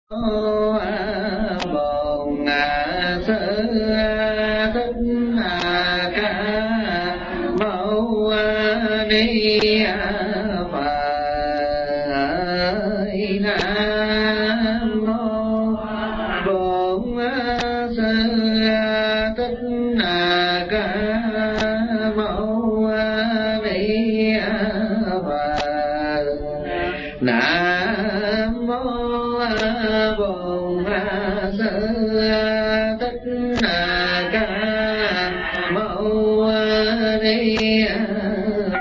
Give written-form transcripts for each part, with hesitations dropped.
bồn sư thích ca mâu ni phật. Nam mô bổn sư thích ca mâu ni phật. Nam mô bổn sư thích ca mâu ni phật.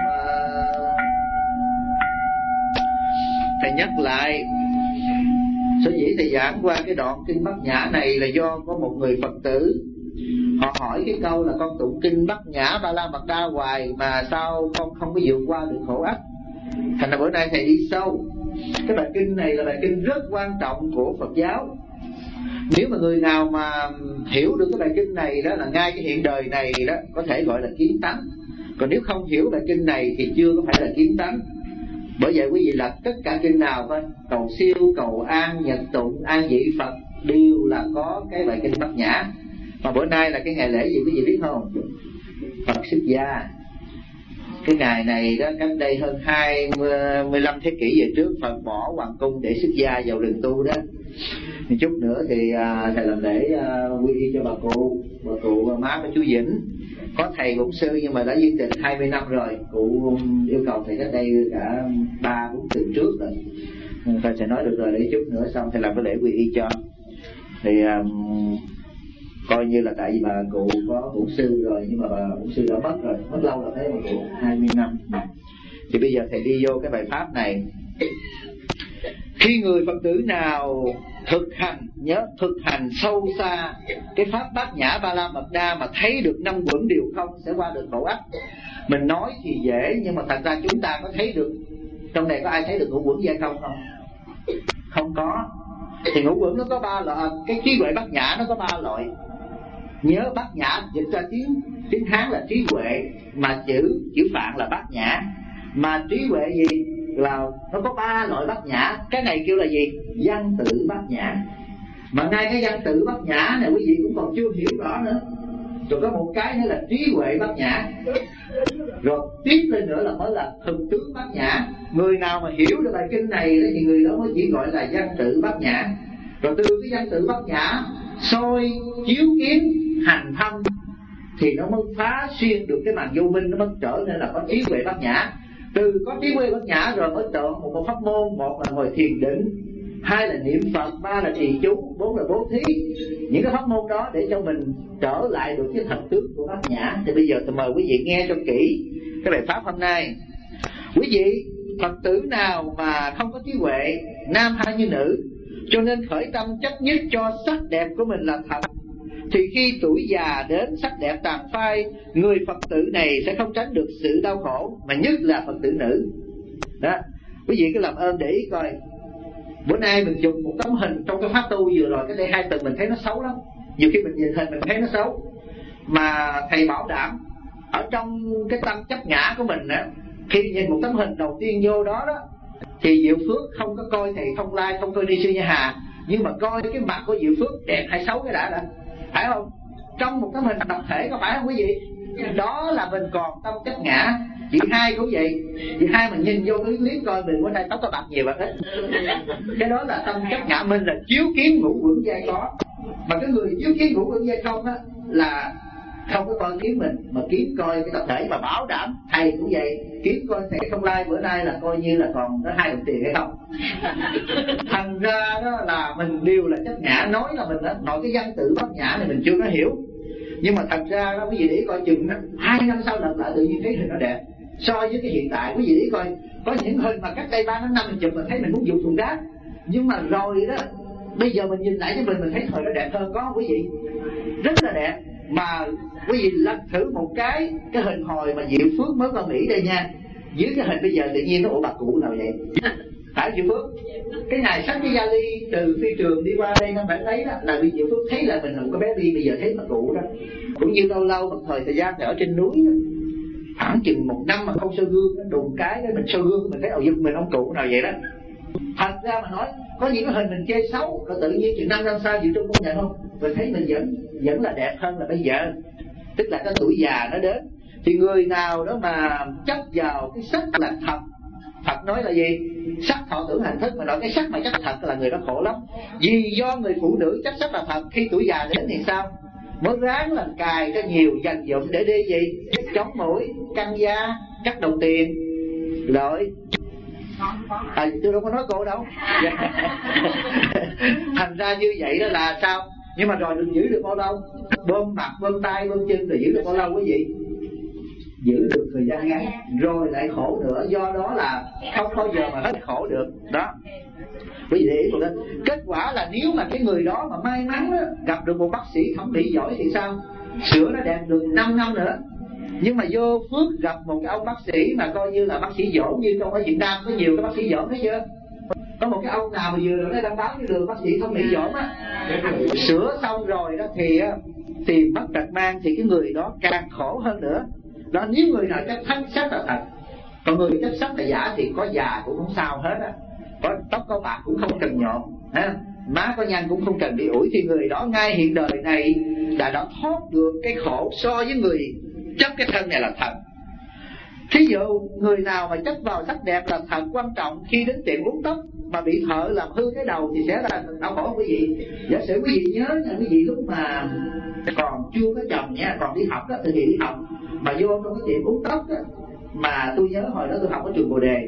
Thầy nhắc lại, sở dĩ thầy giảng qua cái đoạn kinh Bát Nhã này là do có một người Phật tử họ hỏi cái câu là con tụng kinh Bát Nhã Ba La Mật Đa hoài mà sao con không có vượt qua được khổ ách. Thành ra bữa nay thầy đi sâu. Cái bài kinh này là bài kinh rất quan trọng của Phật giáo. Nếu mà người nào mà hiểu được cái bài kinh này đó là ngay cái hiện đời này đó có thể gọi là kiến tánh. Còn nếu không hiểu bài kinh này thì chưa có phải là kiến tánh. Bởi vậy quý vị là tất cả kinh nào thôi, cầu siêu, cầu an, nhật tụng, an vị Phật đều là có cái bài kinh Bát Nhã. Mà bữa nay là cái ngày lễ gì quý vị biết không? Phật xuất gia. Cái ngày này đó cách đây hơn 25 thế kỷ về trước, Phật bỏ hoàng cung để xuất gia vào rừng tu đó. Một chút nữa thì thầy làm lễ quy y cho bà cụ má của chú Vĩnh. Có thầy bổn sư nhưng mà đã viên tịch 20 năm rồi. Cụ yêu cầu thầy cách đây cả 3-4 tuần trước rồi. Thầy sẽ nói được rồi, để chút nữa xong thầy làm cái lễ quy y cho. Thì coi như là tại vì bà cụ có bổn sư rồi, nhưng mà bà bổn sư đã mất rồi, mất lâu rồi đấy, bà cụ 20 năm. Thì bây giờ thầy đi vô cái bài pháp này. Khi người Phật tử nào thực hành sâu xa cái pháp Bát Nhã Ba La Mật Đa mà thấy được 5 quẩn điều không sẽ qua được khổ ách. Mình nói thì dễ nhưng mà thật ra chúng ta có thấy được. Trong này có ai thấy được ngũ quẩn giai không? Không có. Thì ngũ quẩn nó có 3 loại. Cái trí huệ Bát Nhã nó có 3 loại. Nhớ Bát Nhã dịch ra tiếng Hán là trí huệ, mà chữ Phạn là Bát Nhã. Mà trí huệ gì? Là nó có 3 loại Bát Nhã. Cái này kêu là gì? Văn tự Bát Nhã. Mà ngay cái văn tự Bát Nhã này quý vị cũng còn chưa hiểu rõ nữa. Rồi có một cái nữa là trí huệ Bát Nhã. Rồi tiếp lên nữa là mới là thực tướng Bát Nhã. Người nào mà hiểu được bài kinh này thì người đó mới chỉ gọi là văn tự Bát Nhã. Rồi từ cái văn tự Bát Nhã soi chiếu kiến hành thâm thì nó mới phá xuyên được cái màn vô minh, nó mới trở nên là có trí huệ Bát Nhã. Từ có trí huệ Bát Nhã rồi mới chọn một pháp môn. Một là ngồi thiền định, 2 là niệm Phật, 3 là trì chú, 4 là bố thí. Những cái pháp môn đó để cho mình trở lại được cái thật tướng của Bát Nhã. Thì bây giờ tôi mời quý vị nghe cho kỹ cái bài pháp hôm nay. Quý vị Phật tử nào mà không có trí huệ, nam hay như nữ, cho nên khởi tâm chấp nhất cho sắc đẹp của mình là thật, thì khi tuổi già đến sắc đẹp tàn phai, người Phật tử này sẽ không tránh được sự đau khổ, mà nhất là Phật tử nữ. Đó, quý vị cứ làm ơn để ý coi. Bữa nay mình dùng một tấm hình trong cái pháp tu vừa rồi, cái đây 2 tuần mình thấy nó xấu lắm. Nhiều khi mình nhìn hình mình thấy nó xấu, mà thầy bảo đảm ở trong cái tâm chấp ngã của mình á, khi nhìn một tấm hình đầu tiên vô đó đó, thì Diệu Phước không có coi thầy Thông Lai, không coi Ni Sư Nha Hà, nhưng mà coi cái mặt của Diệu Phước đẹp hay xấu cái đã, phải không? Trong một tấm hình tập thể có phải không quý vị? Đó là mình còn tâm chấp ngã. Chị Hai cũng vậy. Chị Hai mình nhìn vô cái clip coi mình bữa nay tóc có bạc nhiều bạc hết. Cái đó là tâm chấp ngã. Mình là chiếu kiến ngũ quẩn giai có. Mà cái người chiếu kiến ngũ quẩn giai không á là không có coi kiến mình, mà kiến coi cái tập thể. Mà bảo đảm thầy cũng vậy, kiến coi thầy Thông Lai bữa nay là coi như là còn có 2 đồng tiền hay không. Thành ra đó là mình đều là chấp ngã. Nói là mình đó, nói cái văn tự Bát Nhã này mình chưa có hiểu, nhưng mà thật ra đó quý vị để coi chừng 2 năm sau lặp lại tự nhiên thấy hình nó đẹp so với cái hiện tại. Quý vị để coi, có những hình mà cách đây 3 năm mình chụp mình thấy mình muốn dùng thùng rác, nhưng mà rồi đó bây giờ mình nhìn lại cho mình thấy thời nó đẹp hơn, có không quý vị? Rất là đẹp. Mà quý vị lật thử một cái hình hồi mà Diệu Phước mới qua Mỹ đây nha, dưới cái hình bây giờ tự nhiên nó ủa bà cụ nào vậy? Phải Diệu Phước? Cái này sách cái vali từ phi trường đi qua đây nó phải thấy đó, là Diệu Phước thấy là mình là một cái bé Bi, bây giờ thấy bà cụ đó. Cũng như lâu lâu một thời gian thì ở trên núi đó, khoảng chừng 1 năm mà không soi gương, đùng cái mình soi gương mình thấy giật mình ông cụ nào vậy đó. Thật ra mà nói có những cái hình mình chê xấu, rồi tự nhiên chừng 5 năm sau dự trung công nhận không, mình thấy mình vẫn là đẹp hơn là bây giờ. Tức là cái tuổi già nó đến. Thì người nào đó mà chấp vào cái sắc là thật, Phật nói là gì? Sắc thọ tưởng hành thức, mà nói cái sắc mà chấp thật là người đó khổ lắm. Vì do người phụ nữ chấp sắc là thật, khi tuổi già đến thì sao? Mới ráng là cài cho nhiều dành dụng để đi gì? Chống mũi, căng da, cắt đồng tiền. Rồi tôi đâu có nói cô đâu. Thành ra như vậy đó là sao? Nhưng mà rồi đừng giữ được bao lâu? Bơm mặt, bơm tay, bơm chân rồi giữ được bao lâu quý vị? Giữ được thời gian ngắn rồi lại khổ nữa. Do đó là không bao giờ mà hết khổ được đó. Quý vị để ý một cái. Kết quả là nếu mà cái người đó mà may mắn đó, gặp được một bác sĩ thẩm mỹ giỏi thì sao? Sửa nó đẹp được 5 năm nữa. Nhưng mà vô phước gặp một cái ông bác sĩ mà coi như là bác sĩ giỏi, như trong ở Việt Nam có nhiều cái bác sĩ giỏi, thấy chưa? Có một cái ông nào mà vừa rồi đăng báo với đường bác sĩ thẩm mỹ giỏi á, sửa xong rồi đó thì tiền mất tật mang, thì cái người đó càng khổ hơn nữa. Đó, nếu người nào chấp thánh sắc là thật, còn người chấp sắc là giả thì có già cũng không sao hết á, có tóc có bạc cũng không cần nhộn, má có nhăn cũng không cần đi ủi, thì người đó ngay hiện đời này là đã thoát được cái khổ so với người chấp cái thân này là thật. Thí dụ người nào mà chấp vào sắc đẹp là thật, quan trọng khi đến tiệm uống tóc mà bị thợ làm hư cái đầu thì sẽ là đau khổ quý vị. Giả sử quý vị nhớ là quý vị lúc mà còn chưa có chồng nha, còn đi học đó, từ khi đi học mà vô trong cái tiệm uống tóc đó, mà tôi nhớ hồi đó tôi học ở trường Bồ Đề.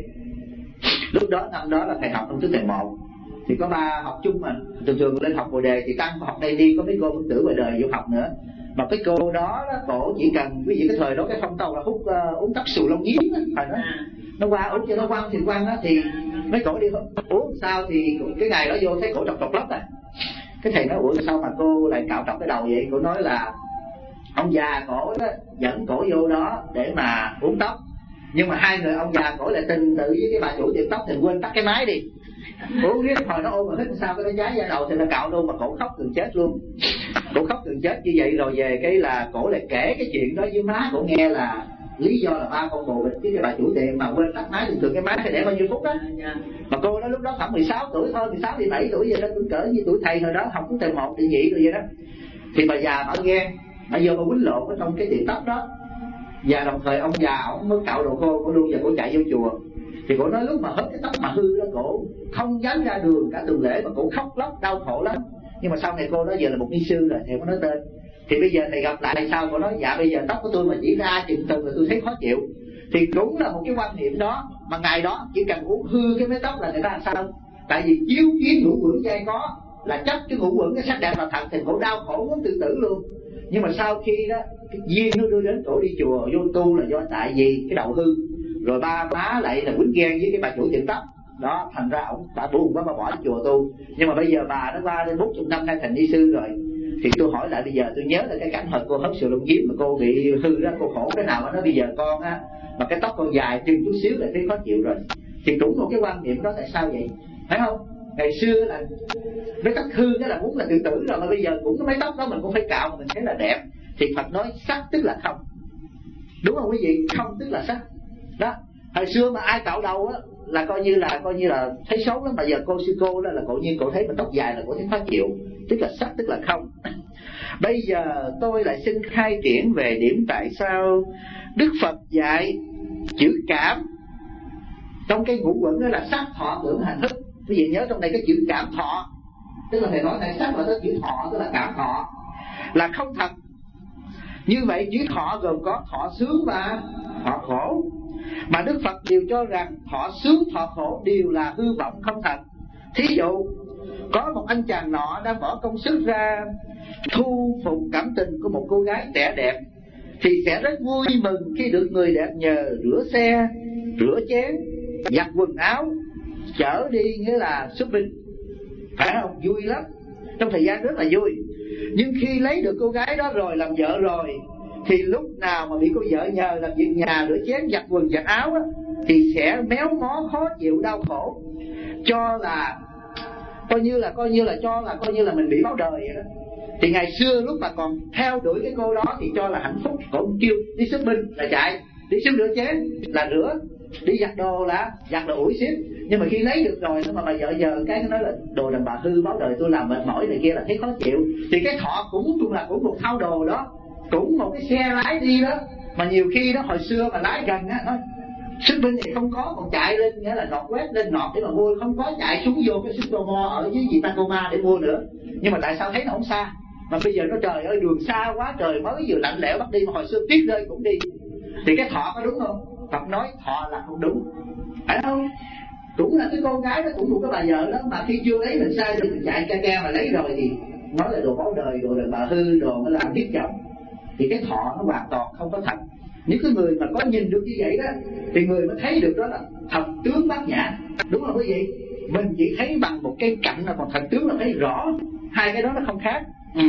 Lúc đó năm đó là thầy học trong thứ thầy 1 thì có 3 học chung, mà thường lên học Bồ Đề thì tăng học đây đi, có mấy cô Phật tử ngoài đời vô học nữa. Mà cái cô đó cổ chỉ cần quý vị cái thời đó cái phong trào là hút uống tóc xù lông nhím đó, nó qua uống cho nó quăng thì quăng đó, thì mấy cổ đi uống sao thì cái ngày đó vô thấy cổ trọc lóc à. Cái thầy nói ủa sao mà cô lại cạo trọc cái đầu vậy? Cổ nói là ông già cổ đó dẫn cổ vô đó để mà uống tóc, nhưng mà hai người ông già cổ lại tình tự với cái bà chủ tiệm tóc thì quên tắt cái máy đi, uống riết hồi nó ôm mà hít sao cái nó cháy da đầu thì nó cạo luôn, mà cổ khóc gần chết luôn. Cổ khóc gần chết như vậy rồi về cái là cổ lại kể cái chuyện đó với má cổ nghe, là lý do là ba con bồ bịch với cái bà chủ tiệm mà quên tắt máy, thường cái máy phải để bao nhiêu phút đó. Mà cô đó lúc đó khoảng 16 tuổi thôi, 16 17 tuổi vậy đó, cũng cỡ như tuổi thầy hồi đó học cũng từ 1 từ nhị rồi vậy đó. Thì bà già bà ghen, bà vô bà quýnh lộn ở trong cái tiệm tóc đó, và đồng thời ông già ông mới cạo đồ khô cổ luôn và cổ chạy vô chùa. Thì cổ nói lúc mà hết cái tóc mà hư đó, cổ không dám ra đường cả tuần lễ mà cổ khóc lóc đau khổ lắm. Nhưng mà sau này cô đó giờ là một ni sư rồi, thầy có nói tên. Thì bây giờ thầy gặp lại sao cổ nói dạ bây giờ tóc của tôi mà chỉ ra chừng từng là tôi thấy khó chịu. Thì cũng là một cái quan niệm đó, mà ngày đó chỉ cần uống hư cái mái tóc là người ta làm sao? Tại vì chiếu kiến ngũ quẩn dây có là chấp cái ngũ quẩn cái sắc đẹp là thật, thì cổ đau khổ muốn tự tử luôn. Nhưng mà sau khi đó cái duyên nó đưa đến cổ đi chùa vô tu là do tại vì cái đầu hư, rồi ba má lại là quýnh ghen với cái bà chủ tiệm tóc đó, thành ra ổng bà buồn quá bà bỏ chùa tu. Nhưng mà bây giờ bà nó qua đến 40 năm nay thành ni sư rồi. Thì tôi hỏi lại bây giờ tôi nhớ là cái cảnh hồi cô hớt sườn lông nhím mà cô bị hư đó, cô khổ cái nào mà nó bây giờ con á mà cái tóc con dài chừng chút xíu là thấy khó chịu rồi. Thì cũng một cái quan niệm đó, tại sao vậy phải không? Ngày xưa là với tóc hư cái là muốn là tự tử rồi, mà bây giờ cũng cái mái tóc đó mình cũng phải cạo mà mình thấy là đẹp. Thì Phật nói sắc tức là không, đúng không quý vị? Không tức là sắc đó. Hồi xưa mà ai cạo đầu á là coi như là thấy xấu lắm, mà giờ cô sư cô đó là cổ nhiên cổ thấy mà tóc dài là cổ thấy khó chịu, tức là sắc tức là không. Bây giờ tôi lại xin khai triển về điểm tại sao Đức Phật dạy chữ cảm trong cái ngũ quẩn đó là sắc thọ tưởng hành thức. Quý vị nhớ trong đây cái chữ cảm thọ, tức là thầy nói thầy sắc là cái chữ thọ, tức là cảm thọ là không thật. Như vậy chữ thọ gồm có thọ sướng và thọ khổ, mà Đức Phật đều cho rằng thọ sướng thọ khổ đều là hư vọng không thật. Thí dụ có một anh chàng nọ đã bỏ công sức ra thu phục cảm tình của một cô gái trẻ đẹp, thì sẽ rất vui mừng khi được người đẹp nhờ rửa xe, rửa chén, giặt quần áo, chở đi, nghĩa là shopping, phải không? Vui lắm, trong thời gian rất là vui. Nhưng khi lấy được cô gái đó rồi, làm vợ rồi, thì lúc nào mà bị cô vợ nhờ làm việc nhà, rửa chén, giặt quần, giặt áo á, thì sẽ méo mó, khó chịu, đau khổ, cho là coi như là mình bị báo đời vậy đó. Thì ngày xưa lúc mà còn theo đuổi cái cô đó thì cho là hạnh phúc, còn kêu đi shopping là chạy, đi xuống rửa chén là rửa, đi giặt đồ là giặt đồ ủi xíu, nhưng mà khi lấy được rồi mà bà vợ giờ cái nó nói là đồ đàn bà hư báo đời tôi làm mệt mỏi này kia là thấy khó chịu. Thì cái thọ cũng là cũng một thao đồ đó, cũng một cái xe lái đi đó, mà nhiều khi đó hồi xưa mà lái gần á, nó sức binh thì không có, còn chạy lên nghĩa là nọt quét lên nọt để mà mua, không có chạy xuống vô cái Supermall ở dưới gì Tacoma để mua nữa. Nhưng mà tại sao thấy nó không xa, mà bây giờ nó trời ơi đường xa quá, trời mới vừa lạnh lẽo bắt đi, mà hồi xưa tuyết rơi cũng đi. Thì cái thọ có đúng không? Phật nói thọ là không đúng, phải không? Cũng là cái con gái đó, cũng một cái bà vợ đó, mà khi chưa lấy mình sai thì mình chạy ca ca, mà lấy rồi thì nói là đồ báo đời, đồ đàn bà hư, đồ nó làm hiếp chồng. Thì cái thọ nó hoàn toàn không có thật. Những cái người mà có nhìn được như vậy đó thì người mới thấy được đó là thật tướng bát nhã, đúng không quý vị? Mình chỉ thấy bằng một cái cạnh, là còn thật tướng là thấy rõ. Hai cái đó nó không khác.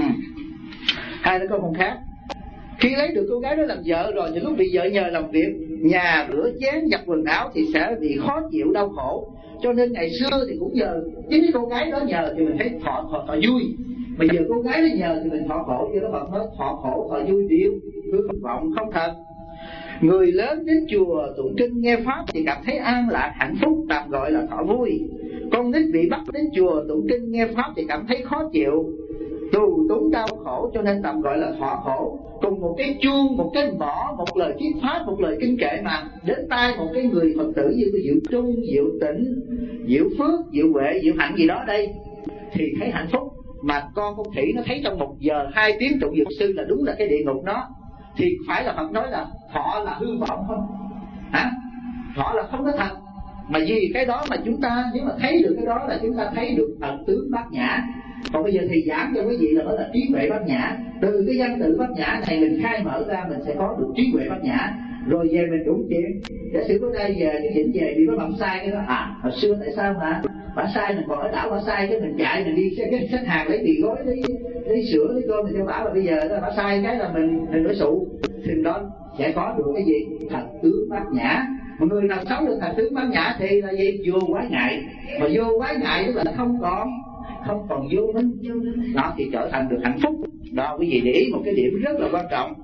Hai nó không khác. Khi lấy được cô gái đó làm vợ rồi thì lúc bị vợ nhờ làm việc nhà, rửa chén, giặt quần áo thì sẽ bị khó chịu, đau khổ. Cho nên ngày xưa thì cũng nhờ chính cái cô gái đó nhờ thì mình thấy thọ vui. Mà giờ cô gái đó nhờ thì mình thọ khổ. Cho đó Phật nói thọ khổ thọ vui điêu, hư vọng không thật. Người lớn đến chùa tụng kinh nghe pháp thì cảm thấy an lạc hạnh phúc, tạm gọi là thọ vui. Con nít bị bắt đến chùa tụng kinh nghe pháp thì cảm thấy khó chịu, tù túng đau khổ, cho nên tạm gọi là thọ khổ. Cùng một cái chuông, một cái mõ, một lời thuyết pháp, một lời kinh kệ mà đến tai một cái người Phật tử như cái Diệu Trung, Diệu Tịnh, Diệu Phước, Diệu Huệ, Diệu Hạnh gì đó đây thì thấy hạnh phúc. Mà con Thủy nó thấy trong 1 giờ 2 tiếng tụng Diệu Sư là đúng là cái địa ngục đó. Thì phải là Phật nói là thọ là hư vọng không? Hả? Thọ là không có thật. Mà vì cái đó mà chúng ta nếu mà thấy được cái đó là chúng ta thấy được thật tướng bát nhã. Còn bây giờ thầy giảng cho quý vị là đó là trí huệ bát nhã. Từ cái văn tự bát nhã này mình khai mở ra, mình sẽ có được trí huệ bát nhã. Rồi về mình trúng chuyện. Giả sử bữa nay về cái Vĩnh về bị có bẩm sai cái đó, hồi xưa tại sao mà bả sai mình còn ở đảo bả sai, cái mình chạy mình đi cái khách hàng lấy mì gói, lấy sữa, lấy cơm mình cho bả, và bây giờ bả sai cái là mình đối sụ. Thì đó sẽ có được cái gì? Thật tướng bát nhã. Một người nào sống được thật tướng bát nhã thì là gì? Vô quái ngại. Mà vô quái ngại tức là không còn vô minh, đó thì trở thành được hạnh phúc. Đó quý vị để ý một cái điểm rất là quan trọng.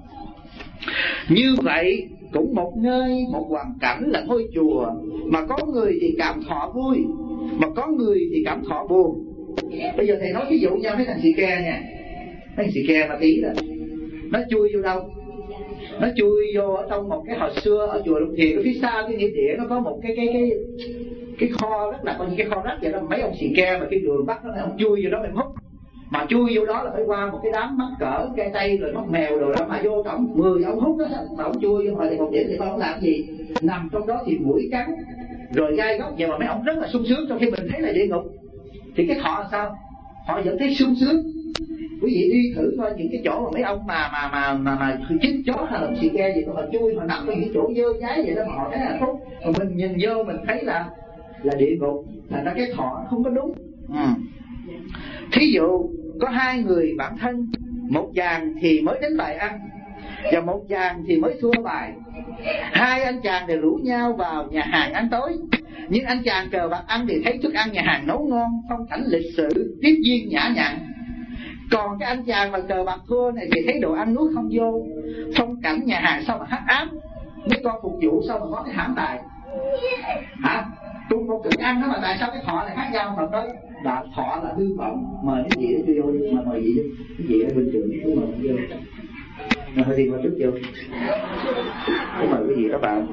Như vậy cũng một nơi, một hoàn cảnh là ngôi chùa, mà có người thì cảm thọ vui, mà có người thì cảm thọ buồn. Bây giờ thầy nói ví dụ nhau mấy thằng xì ke nha. Mấy thằng xì ke mà tí là nó chui vô đâu? Nó chui vô ở trong một cái hồi xưa ở chùa Lục Thiền, phía sau cái nghĩa địa nó có một cái kho rất là coi như cái kho rác vậy đó. Mấy ông xì ke mà cái đường bắt nó ông chui vô đó mình hút, mà chui vô đó là phải qua một cái đám mắc cỡ cây tây rồi mắc mèo rồi đó, mà vô tổng 10 ông hút đó, mà ông chui vô thì một điểm thì ông làm gì? Nằm trong đó thì mũi cắn rồi gai góc vậy, mà mấy ông rất là sung sướng, trong khi mình thấy là địa ngục. Thì cái thọ là sao? Họ vẫn thấy sung sướng. Quý vị đi thử coi những cái chỗ mà mấy ông mà chích chó hay là xì ke gì, họ chui họ nằm ở những chỗ dơ dái vậy đó mà họ thấy là tốt. Còn mình nhìn vô mình thấy là địa ngục. Thành ra cái thọ không có đúng. Thí dụ có 2 người bạn thân, một chàng thì mới đến bài ăn và một chàng thì mới thua bài. 2 anh chàng đều rủ nhau vào nhà hàng ăn tối. Nhưng anh chàng cờ bạc ăn thì thấy thức ăn nhà hàng nấu ngon, phong cảnh lịch sự, tiếp viên nhã nhặn. Còn cái anh chàng mà cờ bạc thua này thì thấy đồ ăn nuốt không vô, phong cảnh nhà hàng sao mà hắc ám, mấy con phục vụ sao mà có cái hãm tài. Hả? Cùng một thức ăn đó mà tại sao cái thọ lại khác nhau? Mà nói đạo thọ là hư vọng. Mời cái gì đó vô, mà mời gì đó, cái gì ở bên trường cứ mời vô. Mà hơi đi qua trước vô, cứ mời cái gì đó vào.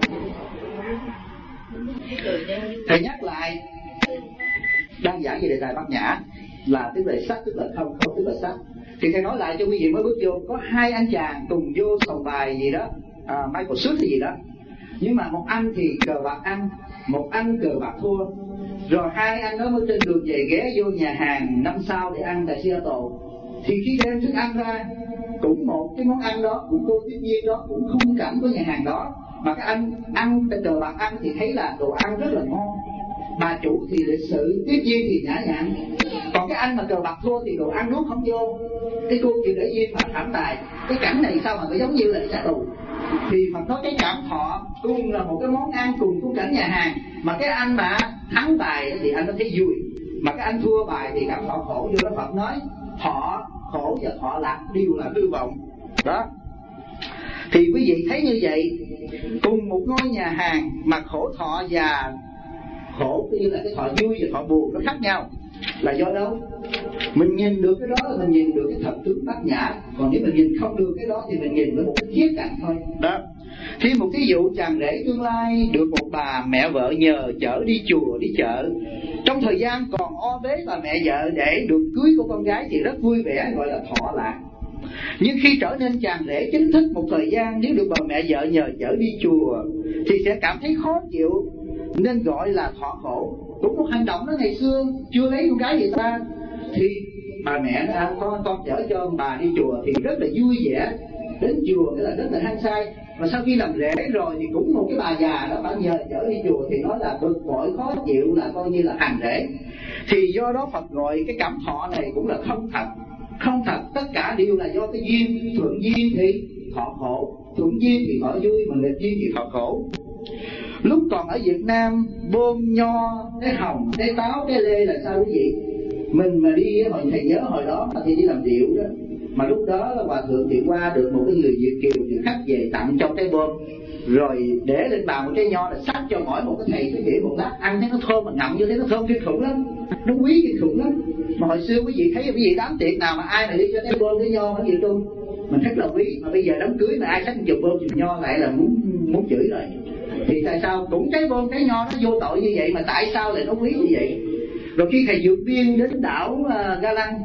Thầy nhắc lại, đang giảng về đề tài bát nhã là tức là sắc, tức là không, không tức là sắc. Thì thầy nói lại cho quý vị mới bước vô, có 2 anh chàng cùng vô sòng bài gì đó, Michael Suit hay gì đó. Nhưng mà một anh thì cờ bạc ăn, một anh cờ bạc thua. Rồi 2 anh đó mới trên đường về ghé vô nhà hàng 5 sao để ăn tại Seattle. Thì khi đem thức ăn ra, cũng một cái món ăn đó, cũng cô tiếp viên đó, cũng khung cảnh của nhà hàng đó, mà cái anh ăn cờ bạc ăn thì thấy là đồ ăn rất là ngon, bà chủ thì lịch sự, tiếp viên thì nhã nhặn. Còn cái anh mà cờ bạc thua thì đồ ăn nuốt không vô, cái cô chịu để duyên mà thảm tài. Cái cảnh này sao mà nó giống như là đi trả tù. Thì Phật nói cái cảm thọ cùng là một cái món ăn, cùng khung cảnh nhà hàng, mà cái anh mà thắng tài thì anh có thấy vui, mà cái anh thua bài thì cảm thọ khổ. Vô đó Phật nói thọ khổ và thọ lạc đều là hư vọng đó. Thì quý vị thấy như vậy, cùng một ngôi nhà hàng mà khổ thọ và khổ như là cái thọ vui và thọ buồn nó khác nhau. Là do đâu? Mình nhìn được cái đó là mình nhìn được cái thật tướng bát nhã, còn nếu mình nhìn không được cái đó thì mình nhìn với một cái khía cạnh thôi. Đó. Thêm một ví dụ, chàng rể tương lai được một bà mẹ vợ nhờ chở đi chùa đi chợ. Trong thời gian còn o bế bà mẹ vợ để được cưới của con gái thì rất vui vẻ, gọi là thọ lạc. Nhưng khi trở nên chàng rể chính thức một thời gian, nếu được bà mẹ vợ nhờ chở đi chùa thì sẽ cảm thấy khó chịu, nên gọi là thọ khổ. Cũng một hành động đó, ngày xưa chưa lấy con gái người ta thì bà mẹ nó con chở cho bà đi chùa thì rất là vui vẻ, đến chùa nghĩa là rất là hăng say. Mà sau khi làm rể rồi thì cũng một cái bà già đó, bà nhờ chở đi chùa thì nói là bực bội khó chịu, là coi như là hành rể. Thì do đó Phật gọi cái cảm thọ này cũng là không thật. Không thật, tất cả đều là do cái duyên. Thuận duyên thì thọ khổ, thuận duyên thì thọ vui, mà nghịch duyên thì thọ khổ. Lúc còn ở Việt Nam, bơm nho, cái hồng, cái táo, cái lê là sao quý vị? Mình mà đi, hồi thầy nhớ hồi đó thì đi làm điệu đó, mà lúc đó là hòa thượng thì qua được một cái người Việt kiều thì khách về tặng cho cái bơm, rồi để lên bàn một cái nho là xách cho mỗi một cái thầy cái đĩa một lát, ăn thấy nó thơm, mà ngậm như thế nó thơm kinh khủng lắm, nó quý kinh khủng lắm. Mà hồi xưa quý vị thấy, quý vị đám tiệc nào mà ai mà đi cho cái bơm cái nho ở Việt Trung mình rất là quý, mà bây giờ đám cưới mà ai xách chùm bơm chùm nho lại là muốn chửi rồi. Thì tại sao cũng cái bơm cái nho nó vô tội như vậy mà tại sao lại nó quý như vậy? Rồi khi thầy vượt biên đến đảo Ga Lăng,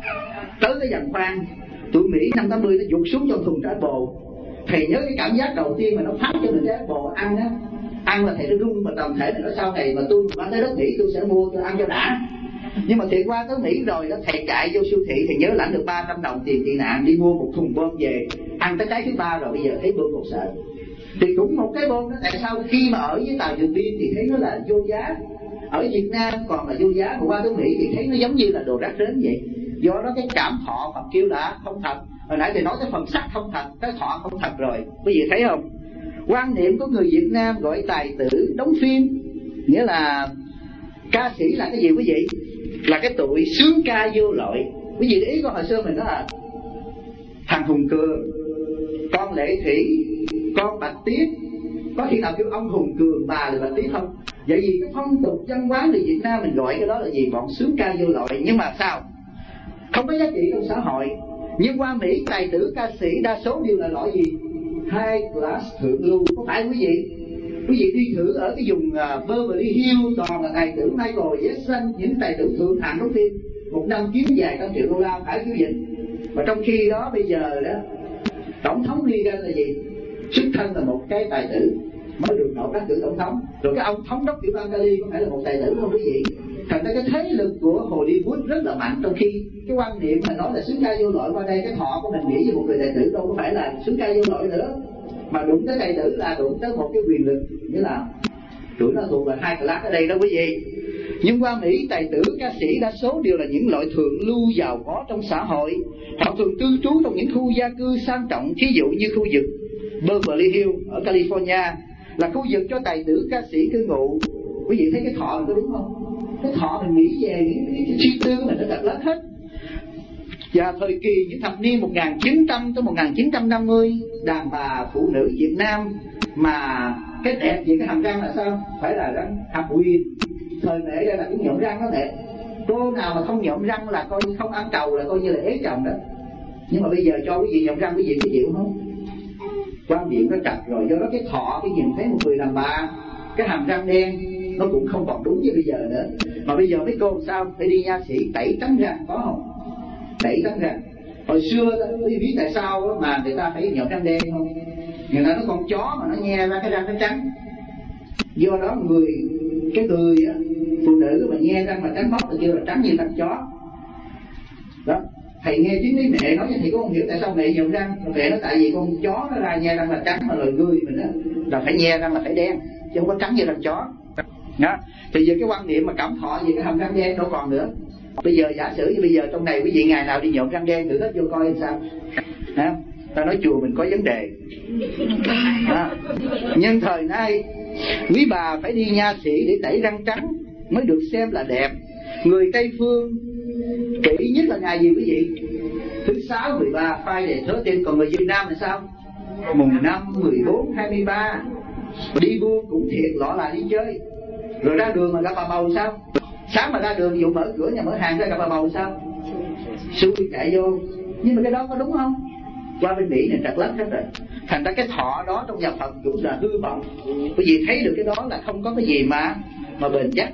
tới cái giàn khoan, tụi Mỹ năm 80 nó vụt xuống trong thùng trái bồ. Thầy nhớ cái cảm giác đầu tiên mà nó phát cho mình trái bồ ăn á, ăn là thầy nó rung, mà tổng thể này nó sau này mà tôi qua tới đất Mỹ tôi sẽ mua tôi ăn cho đã. Nhưng mà thầy qua tới Mỹ rồi đó, thầy chạy vô siêu thị, thầy nhớ lãnh được 300 đồng tiền tị nạn, đi mua một thùng bơm về, ăn tới trái thứ 3 rồi bây giờ thấy bơm một sợ. Thì cũng một cái bơm đó, tại sao khi mà ở với Tàu Dược Biên thì thấy nó là vô giá, ở Việt Nam còn là vô giá, mà qua tới Mỹ thì thấy nó giống như là đồ rác rến vậy. Do đó cái cảm thọ Phật kêu là không thật. Hồi nãy thầy nói cái phần sắc không thật, cái thọ không thật rồi, quý vị thấy không? Quan niệm của người Việt Nam gọi tài tử đóng phim, nghĩa là ca sĩ là cái gì quý vị? Là cái tụi sướng ca vô lội. Quý vị để ý coi hồi xưa mình nói là thằng Hùng Cường, con Lệ Thủy, con Bạch Tuyết, có khi nào kêu ông Hùng Cường, bà là Bạch Tuyết không? Vậy vì cái phong tục văn hóa người Việt Nam mình gọi cái đó là gì? Bọn sướng ca vô lội. Nhưng mà sao? Không có giá trị trong xã hội. Nhưng qua Mỹ tài tử ca sĩ đa số đều là loại gì? High class, thượng lưu. Có phải quý vị? Quý vị đi thử ở cái vùng Beverly Hills toàn là tài tử Michael Jackson, những tài tử thượng hạng đóng phim, một năm kiếm vài trăm triệu đô la, phải quý vị? Mà trong khi đó bây giờ đó, tổng thống Reagan là gì? Xuất thân là một cái tài tử mới được bầu đắc cử tổng thống. Rồi cái ông thống đốc tiểu bang Cali có phải là một tài tử không quý vị? Thành ra cái thế lực của Hollywood rất là mạnh, trong khi cái quan niệm mà nói là sướng ca vô lội, qua đây cái thọ của mình nghĩ về một người tài tử đâu có phải là sướng ca vô lội nữa, mà đụng tới tài tử là đụng tới một cái quyền lực, nghĩa là tụi nó thuộc là hai class ở đây đó quý vị. Nhưng qua Mỹ tài tử ca sĩ đa số đều là những loại thượng lưu giàu có trong xã hội. Họ thường cư trú trong những khu gia cư sang trọng, thí dụ như khu vực Beverly Hills ở California là khu vực cho tài tử ca sĩ cư ngụ. Quý vị thấy cái thọ mình có đúng không? Cái thọ mình nghĩ về cái suy tư của mình nó đặt lết hết. Và thời kỳ những thập niên 1900 tới 1950, đàn bà phụ nữ Việt Nam mà cái đẹp về cái hàm răng là sao? Phải là răng hàm huyền. Thời nãy đây là cũng nhuộm răng đó đẹp. Cô nào mà không nhuộm răng là coi như không ăn trầu, là coi như là ế chồng đó. Nhưng mà bây giờ cho quý vị nhuộm răng, quý vị có chịu không? Quan điểm nó chặt rồi. Do đó cái thọ, cái nhìn thấy một người đàn bà cái hàm răng đen nó cũng không còn đúng như bây giờ nữa. Mà bây giờ mấy cô sao? Phải đi nha sĩ tẩy trắng răng, có không? Tẩy trắng răng. Hồi xưa quý biết tại sao mà người ta phải nhuộm răng đen không? Người ta nói con chó mà nó nhe ra cái răng nó trắng. Do đó cái người phụ nữ mà nhe răng mà trắng bóc là kêu là trắng như răng chó. Đó. Thầy nghe chính lý mẹ nói, thầy cũng không hiểu tại sao mẹ nhuộm răng. Mẹ nói tại vì con chó nó ra nhe răng là trắng, mà lời người mình á là phải nhe răng là phải đen, chứ không có trắng như răng chó. Đó. Thì giờ cái quan niệm mà cảm thọ về cái hàm răng đen đâu còn nữa. Bây giờ giả sử như bây giờ trong này quý vị ngày nào đi nhuộm răng đen thử hết vô coi làm sao. Hả? Ta nói chùa mình có vấn đề. Nhưng thời nay quý bà phải đi nha sĩ để tẩy răng trắng mới được xem là đẹp. Người Tây phương kỹ nhất là ngày gì quý vị? Thứ 6, 13, Friday, Thursday. Còn người Việt Nam là sao? mùng 5, 14, 23 đi buôn cũng thiệt lọ là đi chơi. Rồi ra đường mà gặp bà bầu sao? Sáng mà ra đường dụ mở cửa nhà mở hàng ra gặp bà bầu sao? Xui chạy vô. Nhưng mà cái đó có đúng không? Qua bên Mỹ này trật lất hết rồi. Thành ra cái thọ đó trong nhà Phật cũng là hư vọng. Bởi vì thấy được cái đó là không có cái gì mà bền chắc.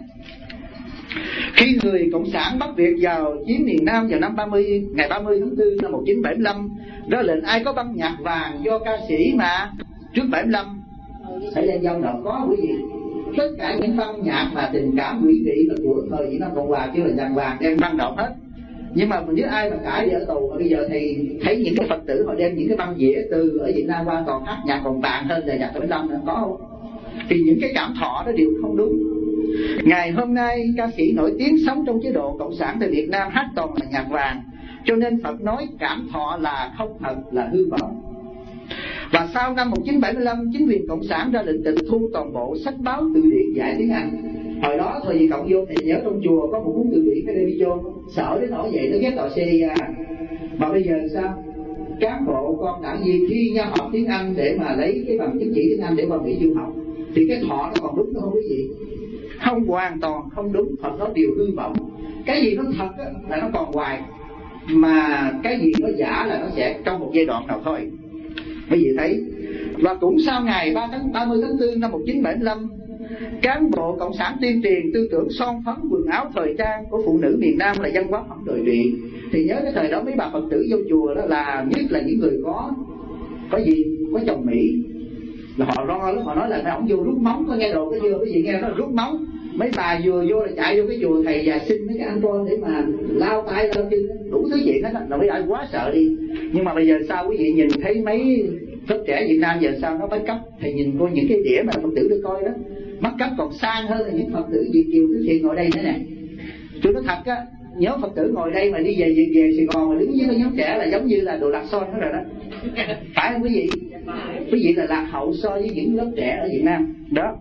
Khi người Cộng sản Bắc Việt vào chiếm miền Nam vào năm 30, ngày 30 tháng 4 năm 1975, ra lệnh ai có băng nhạc vàng do ca sĩ mà trước 75 phải lên giao nộp có quý vị. Tất cả những băng nhạc mà tình cảm quý vị là của thời Việt Nam Cộng Hòa kêu là nhạc vàng đem băng nộp hết. Nhưng mà nếu ai mà cãi ở tù mà bây giờ thì thấy những cái Phật tử họ đem những cái băng đĩa từ ở Việt Nam qua còn hát nhạc còn vàng hơn là nhạc 75 nữa, có không? Thì những cái cảm thọ đó đều không đúng. Ngày hôm nay ca sĩ nổi tiếng sống trong chế độ Cộng sản tại Việt Nam hát toàn là nhạc vàng, cho nên Phật nói cảm thọ là không thật, là hư vọng. Và sau năm 1975, chính quyền Cộng sản ra lệnh tịch thu toàn bộ sách báo từ điển dạy tiếng Anh. Hồi đó thời kỳ Cộng vô thì nhớ trong chùa có một cuốn từ điển cái đi vô sợ đến nỗi vậy nó ghét tòa xe. Mà bây giờ sao? Cán bộ con đảng viên thi nhau học tiếng Anh để mà lấy cái bằng chứng chỉ tiếng Anh để qua Mỹ du học, thì cái thọ nó còn đúng không quý vị? Không, hoàn toàn không đúng. Phật nói điều hư vọng. Cái gì nó thật á, là nó còn hoài, mà cái gì nó giả là nó sẽ trong một giai đoạn nào thôi. Quý vị thấy. Và cũng sau ngày 30 tháng 4 năm 1975, cán bộ Cộng sản tuyên truyền tư tưởng son phấn quần áo thời trang của phụ nữ miền Nam là văn hóa phẩm đồi trụy. Thì nhớ cái thời đó mấy bà Phật tử vô chùa đó là nhất là những người có gì, có chồng Mỹ, là họ lo lắm. Họ nói là mấy ông vô rút móng, có nghe đồ cái chưa quý vị nghe nó rút móng. Mấy bà vừa vô là chạy vô cái chùa thầy và xin mấy cái anh con để mà lao tay lao chân, đủ thứ chuyện hết đó, là mấy đại quá sợ đi. Nhưng mà bây giờ sao quý vị nhìn thấy mấy lớp trẻ Việt Nam giờ sao nó mới cấp? Thầy nhìn coi những cái đĩa mà Phật tử được coi đó, mắt cấp còn sang hơn là những Phật tử Việt kiều thứ thiện ngồi đây nữa nè. Tôi nói thật á, nhớ Phật tử ngồi đây mà đi về Sài Gòn mà đứng với cái nhóm trẻ là giống như là đồ lạc son hết rồi đó. Phải không quý vị? Quý vị là lạc hậu so với những lớp trẻ ở Việt Nam đó.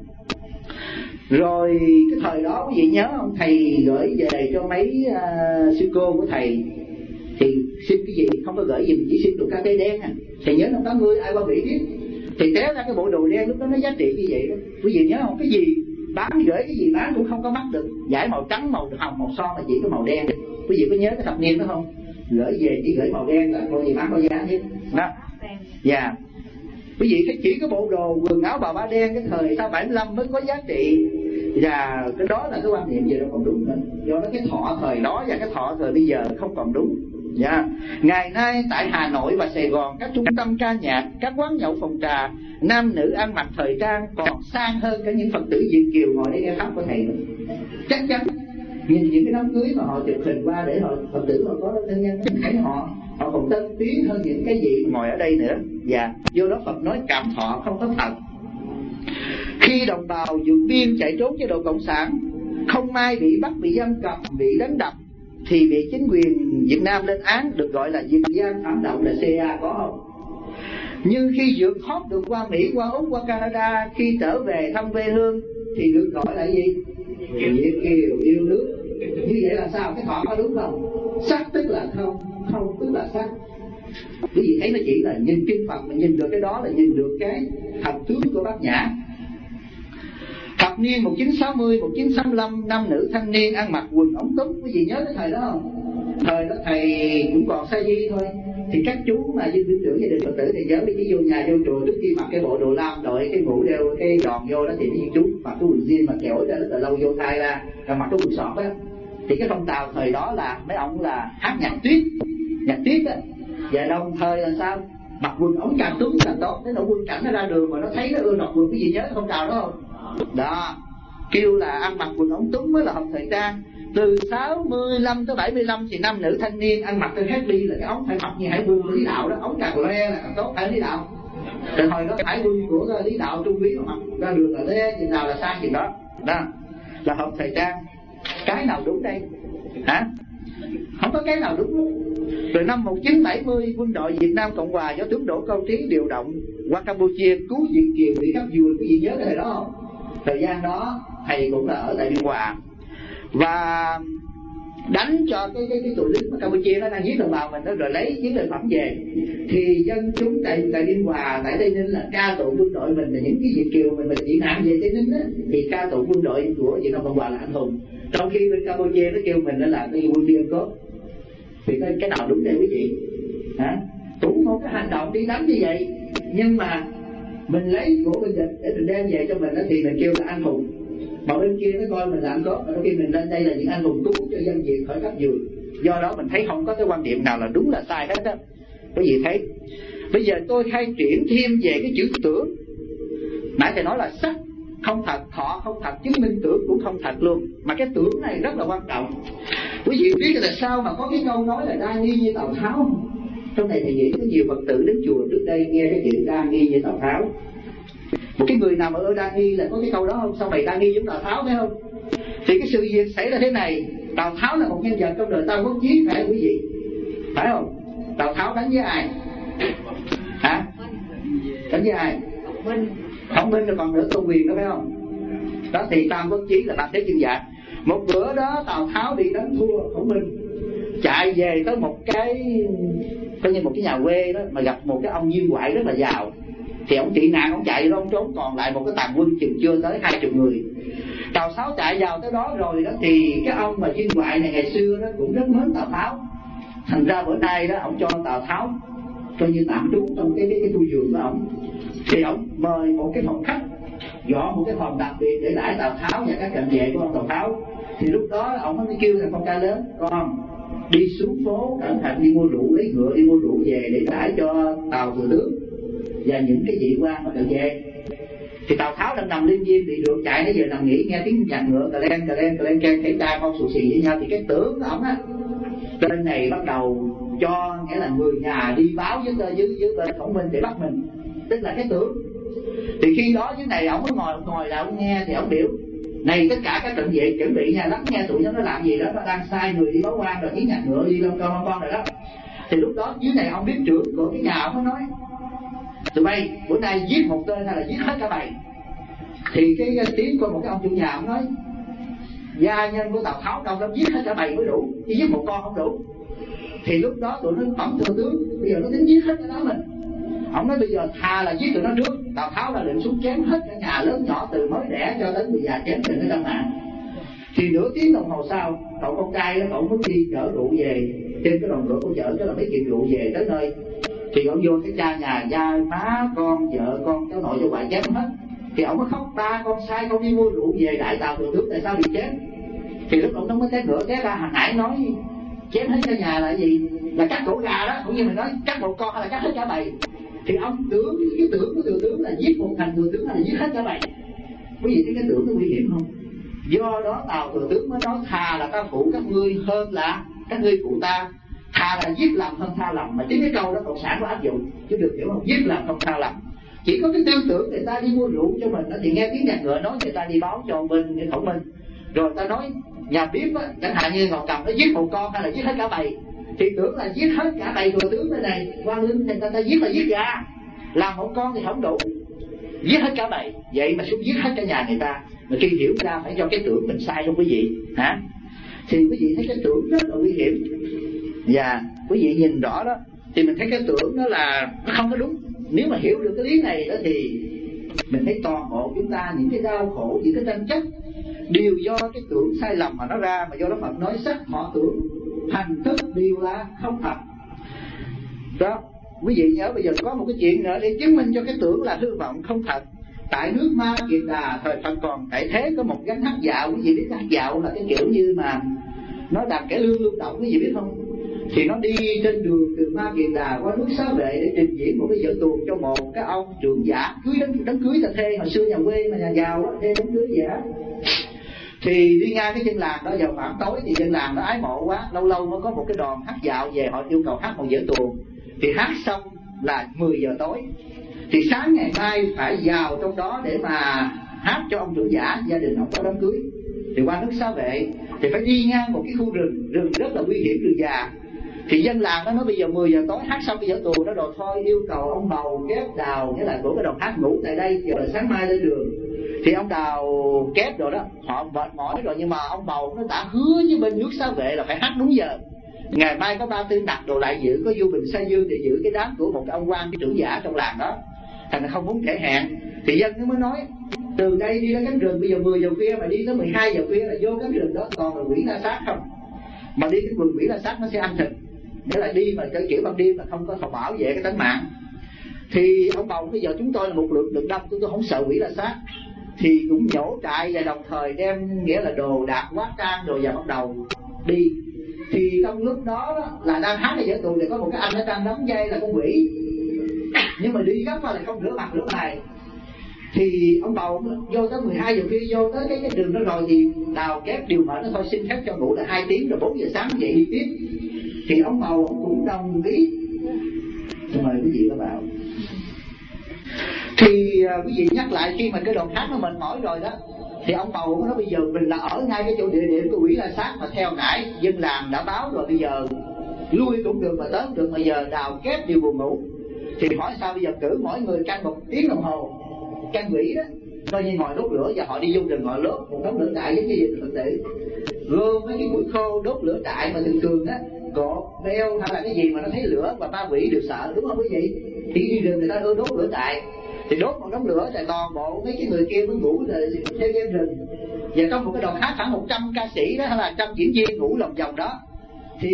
Rồi cái thời đó quý vị nhớ không, thầy gửi về cho mấy sư cô của thầy thì xin cái gì không có gửi gì, mình chỉ xin được cái đen à. Thầy nhớ năm 80 ai qua Mỹ biết thì té ra cái bộ đồ đen lúc đó nó giá trị như vậy đó. Quý vị nhớ không, cái gì bán gửi cái gì bán cũng không có mắc được, giải màu trắng màu hồng màu son là chỉ có màu đen. Quý vị có nhớ cái thập niên đó không? Gửi về chỉ gửi màu đen là coi gì bán bao giá hết đó. Dạ. Quý vị chỉ có bộ đồ quần áo bà ba đen cái thời sau 75 mới có giá trị. Và cái đó là cái quan niệm gì đâu còn đúng nữa. Do đó cái thọ thời đó và cái thọ thời bây giờ không còn đúng. Dạ. Ngày nay tại Hà Nội và Sài Gòn, các trung tâm ca nhạc, các quán nhậu phòng trà, nam nữ ăn mặc thời trang còn sang hơn cả những Phật tử Việt kiều ngồi đây nghe pháp của thầy nữa. Chắc chắn. Nhìn những cái đám cưới mà họ chụp hình qua để họ Phật tử họ có thân nhân thấy họ còn tân tiến hơn những cái gì ngồi ở đây nữa. Dạ. Do đó Phật nói cảm thọ không có thật. Khi đồng bào vượt biên chạy trốn chế độ Cộng sản, không may bị bắt, bị giam cầm, bị đánh đập, thì bị chính quyền Việt Nam lên án, được gọi là Việt gian phản động, là CA, có không? Nhưng khi vượt thoát được qua Mỹ, qua Úc, qua Canada, khi trở về thăm quê hương thì được gọi là gì? Việt kiều yêu nước. Như vậy là sao? Cái thọ có đúng không? Sắc tức là không, không tức là sắc. Quý vị thấy nó chỉ là nhìn kinh Phật mà nhìn được cái đó là nhìn được cái thật tướng của Bát Nhã. Thập niên 1960, 1965, nam nữ thanh niên ăn mặc quần ống túng. Quý vị nhớ cái thời đó không? Thời đó thầy cũng còn sa di thôi. Thì các chú mà viên viên trưởng gia đình Phật tử thì nhớ cái vô nhà vô chùa trước khi mặc cái bộ đồ lam đội cái mũ đeo cái đòn vô đó, thì những chú mặc cái quần jean mà kéo ra rất là lâu vô thai ra, rồi mặc cái quần sọt á. Thì cái phong trào thời đó là mấy ông là hát nhạc tuyết á. Và đồng thời là sao? Mặc quần ống càng túng càng tốt. Thế nỗi quân cảnh nó ra đường mà nó thấy nó ưa mặc quần, cái gì nhớ phong trào đó không? Đó, kêu là ăn mặc quần ống túng mới là học thời trang. Từ 65 tới 75 thì nam nữ thanh niên ăn mặc theo happy là cái ống phải mặc như Hải Quân của Lý Đạo đó, ống càng le là càng tốt, phải Lý Đạo. Từ hồi đó Hải Quân của Lý Đạo Trung Quý mà mặc ra đường là le, chừng nào là sang chừng đó. Đó là học thời trang. Cái nào đúng đây? Hả? Không có cái nào đúng. Từ năm 1970, quân đội Việt Nam Cộng Hòa do tướng Đỗ Cao Trí điều động qua Campuchia cứu Việt kiều bị cắt vua. Quý vị nhớ cái thời đó không? Thời gian đó thầy cũng là ở tại Biên Hòa. Và đánh cho cái tụi lính Campuchia nó đang giết đồng bào mình, nó rồi lấy chiến lợi phẩm về, thì dân chúng tại Biên Hòa, tại Tây Ninh là ca tụng quân đội mình, là những cái Việt kiều mình bị nạn về Tây Ninh á, thì ca tụng quân đội của Việt Nam Cộng Hòa là anh hùng, trong khi bên Campuchia nó kêu mình là cái quân viên cốt. Thì cái nào đúng đây quý vị? Hả? Cũng một cái hành động đi đánh như vậy, nhưng mà mình lấy của bên địch để mình đem về cho mình đó, thì mình kêu là anh hùng, mà bên kia nó coi mình là anh cốt, mà khi mình lên đây là những anh hùng cứu cho dân Việt khỏi cấp giường. Do đó mình thấy không có cái quan điểm nào là đúng là sai hết á. Quý vị thấy, bây giờ tôi hay chuyển thêm về cái chữ tưởng. Nãy thầy nói là sắc không thật, thọ không thật, chứng minh tưởng cũng không thật luôn. Mà cái tưởng này rất là quan trọng. Quý vị biết là sao mà có cái câu nói là đa nghi như Tào Tháo không? Trong này thầy nghĩ có nhiều Phật tử đến chùa trước đây nghe cái chữ đa nghi như Tào Tháo. Một cái người nào mà ở đa nghi là có cái câu đó không? Sao mày đa nghi giống Tào Tháo phải không? Thì cái sự việc xảy ra thế này. Tào Tháo là một nhân vật trong đời Tam Quốc Chí, phải quý vị? Phải không? Tào Tháo đánh với ai? Hả? Đánh với ai? Khổng Minh, rồi còn nữa Tô Quyền đó phải không? Đó thì Tam Quốc Chí là Tam Thế Chân Giả. Một bữa đó Tào Tháo đi đánh thua Khổng Minh, chạy về tới một cái coi như một cái nhà quê đó, mà gặp một cái ông viên ngoại rất là giàu. Thì ông trị nạn, ông chạy ông trốn, còn lại một cái tàn quân chừng chưa tới 20 người. Tào Tháo chạy vào tới đó rồi đó, thì cái ông mà viên ngoại này ngày xưa đó cũng rất mến Tào Tháo. Thành ra bữa nay đó ông cho Tào Tháo coi như tạm trú trong cái tu vườn của ông. Thì ông mời một cái phòng khách, dọn một cái phòng đặc biệt để đãi Tào Tháo và các cận vệ của ông Tào Tháo. Thì lúc đó ông mới kêu thằng con trai lớn: con đi xuống phố cẩn thận đi mua rượu, lấy ngựa đi mua rượu về để đãi cho Tào thừa tướng và những cái vị quan mà cận vệ. Thì Tào Tháo đang nằm liên viên bị đường chạy, nãy giờ nằm nghỉ, nghe tiếng nhạc ngựa cà len keng thấy cha con xù xì với nhau. Thì cái tưởng của ổng á, tên này bắt đầu cho nghĩa là người nhà đi báo với tên Khổng Minh để bắt mình, tức là cái tưởng. Thì khi đó dưới này ổng mới ngồi lại ổng nghe, thì ổng biểu: này tất cả các cận vệ chuẩn bị nha, lắng nghe tụi nó làm gì đó, nó đang sai người đi báo quan rồi, tiếng nhạc ngựa đi lông con rồi đó. Thì lúc đó dưới này ông biết trưởng của cái nhà ông mới nói: tụi bay bữa nay giết một tên hay là giết hết cả bầy? Thì cái tiếng của một cái ông chủ nhà ông nói: gia nhân của Tào Tháo đông lắm, giết hết cả bầy mới đủ, chỉ giết một con không đủ. Thì lúc đó tụi nó bẩm thừa tướng: bây giờ nó tính giết hết cái đó mình. Ông nói: bây giờ thà là giết tụi nó trước. Tào Tháo là định xuống chém hết cả nhà lớn nhỏ, từ mới đẻ cho đến người già, chém từng cái trăm mạng. Thì nửa tiếng đồng hồ sau, cậu con trai đó cậu mới đi chở rượu về trên cái đoàn ngựa của chở, cái là mấy kiện rượu về tới nơi. Thì ông vô thấy cha nhà, gia má con vợ con cháu nội cháu ngoại chém hết. Thì ông mới khóc: ba con sai, con đi mua rượu về đại Tào thừa tướng, tại sao bị chém? Thì lúc ông nó mới té ngựa té ra, hồi nãy nói chém hết cả nhà là cái gì? Là cắt cổ gà đó, cũng như mình nói cắt một con hay là cắt hết cả bầy. Thì ông tưởng cái tưởng của thừa tướng là giết một thành thừa tướng hay là giết hết cả bầy. Quý vị thấy cái tưởng nó nguy hiểm không? Do đó Tào thừa tướng mới nói: thà là ta phụ các ngươi hơn là các ngươi phụ ta, thà là giết làm hơn tha lầm. Mà chính cái câu đó cộng sản có áp dụng, chứ được hiểu không? Giết làm hơn tha lầm. Chỉ có cái tư tưởng người ta đi mua rượu cho mình đó, thì nghe tiếng nhạc ngựa nói người ta đi báo cho bên cái Khổng Minh, rồi ta nói nhà bếp á, chẳng hạn như Ngọc Cầm nó giết một con hay là giết hết cả bầy, thì tưởng là giết hết cả bầy thừa tướng bên này. Quan Lương thì ta giết là giết gà, làm một con thì không đủ, giết hết cả bầy, vậy mà xuống giết hết cả nhà người ta. Mà khi hiểu ra phải do cái tưởng mình sai không quý vị hả? Thì quý vị thấy cái tưởng rất là nguy hiểm. Và quý vị nhìn rõ đó thì mình thấy cái tưởng đó là nó không có đúng. Nếu mà hiểu được cái lý này đó thì mình thấy toàn bộ chúng ta những cái đau khổ, những cái tranh chấp đều do cái tưởng sai lầm mà nó ra. Mà do đó Phật nói sắc họ tưởng hành thức đều là không thật đó. Quý vị nhớ bây giờ có một cái chuyện nữa để chứng minh cho cái tưởng là hư vọng không thật. Tại nước Ma Kiệt Đà thời Phật còn tại thế có một gánh hát dạo. Quý vị biết hát dạo là cái kiểu như mà nó đạp cải lương lưu động, quý vị biết không? Thì nó đi trên đường từ Ma Kiệt Đà qua núi Xá Vệ để trình diễn một cái vở tuồng cho một cái ông trưởng giả cưới đám cưới ta thuê. Hồi xưa nhà quê mà nhà giàu á, thuê đám cưới giả. Thì đi ngang cái dân làng đó vào khoảng tối thì dân làng nó ái mộ quá, lâu lâu mới có một cái đoàn hát dạo về, họ yêu cầu hát một vở tuồng. Thì hát xong là 10 giờ tối, thì sáng ngày mai phải vào trong đó để mà hát cho ông trưởng giả, gia đình ông có đám cưới. Thì qua nước Xá Vệ thì phải đi ngang một cái khu rừng rất là nguy hiểm, rừng già. Thì dân làng nó nói bây giờ 10 giờ tối hát xong cái vở tuồng đó rồi thôi, yêu cầu ông bầu kép đào, nghĩa là của cái đoàn hát ngủ tại đây, giờ là sáng mai lên đường. Thì ông Đào kép rồi đó, họ mệt mỏi rồi, nhưng mà ông Bầu nó đã hứa với bên nước xá vệ là phải hát đúng giờ. Ngày mai có ba tư đặt đồ lại dự, có Du Bình Sa Dương để giữ cái đám của một cái ông quan, cái trưởng giả trong làng đó, thành không muốn trễ hẹn. Thì dân nó mới nói từ đây đi đến cánh rừng, bây giờ 10 giờ khuya mà đi tới 12 giờ khuya là vô cánh rừng đó còn là quỷ la sát không, mà đi cái vườn quỷ la sát nó sẽ ăn thịt. Nếu lại đi mà cái kiểu ban đêm là không có bảo vệ cái tính mạng. Thì ông Bầu bây giờ chúng tôi là một lượng được đông, tôi không sợ quỷ la sát, thì cũng nhổ trại và đồng thời đem nghĩa là đồ đạc hóa trang rồi và bắt đầu đi. Thì trong lúc đó là đang hát cái vở tuồng thì có một cái anh ở đang đóng dây là con quỷ, nhưng mà đi gấp qua là không rửa mặt rửa tay. Thì ông Bầu vô tới 12 giờ khi vô tới cái đường đó rồi thì Đào kép điều mệnh nó thôi xin phép cho ngủ là 2 tiếng rồi 4 giờ sáng dậy đi tiếp. Thì ông Bầu cũng đồng ý. Mời quý vị các bạn. Thì quý vị nhắc lại khi mà cái đoàn hát nó mệt mỏi rồi đó, thì ông Bầu cũng nói bây giờ mình là ở ngay cái chỗ địa điểm của quỷ la sát mà theo nãy dân làng đã báo rồi, bây giờ lui cũng được mà tới cũng được, mà giờ Đào kép điều buồn ngủ. Thì hỏi sao bây giờ cử mỗi người canh 1 tiếng đồng hồ canh quỷ đó, coi như ngồi đốt lửa, và họ đi vô rừng ngồi đốt một đống lửa trại giống như vậy Phật tử gom mấy cái củi khô đốt lửa trại mà thường thường á cột beo hay là cái gì mà nó thấy lửa và ma quỷ đều sợ, đúng không quý vị? Thì đi rừng người ta ưa đốt lửa trại, thì đốt một đống lửa thì toàn bộ mấy cái người kia mới ngủ rồi theo game rừng. Và trong một cái đoàn hát khoảng 100 ca sĩ đó hay là 100 diễn viên ngủ lòng vòng đó, thì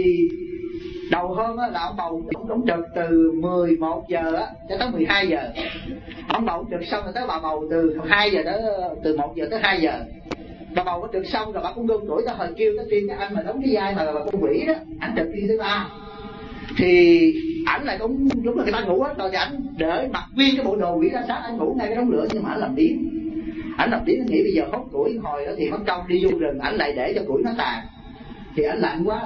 đầu hôm là ông Bầu ông trực từ 11 giờ á cho tới 12 giờ. Ông Bầu trực xong rồi tới bà Bầu từ 2 giờ tới từ 1 giờ tới 2 giờ. Bà Bầu có trực xong rồi bà cũng gom tuổi ta hồi kêu tới tiên cái anh mà đóng cái vai mà con quỷ đó, ảnh trực tiên thứ 3. Thì ảnh lại cũng lúc mà người ta ngủ hết rồi thì ảnh để mặc nguyên cái bộ đồ quỷ la sát, ảnh ngủ ngay cái đống lửa, nhưng mà ảnh làm biến. Ảnh nghĩ bây giờ hốt củi hồi đó thì mất công đi vô rừng, ảnh lại để cho củi nó tàn. Thì ảnh lạnh quá,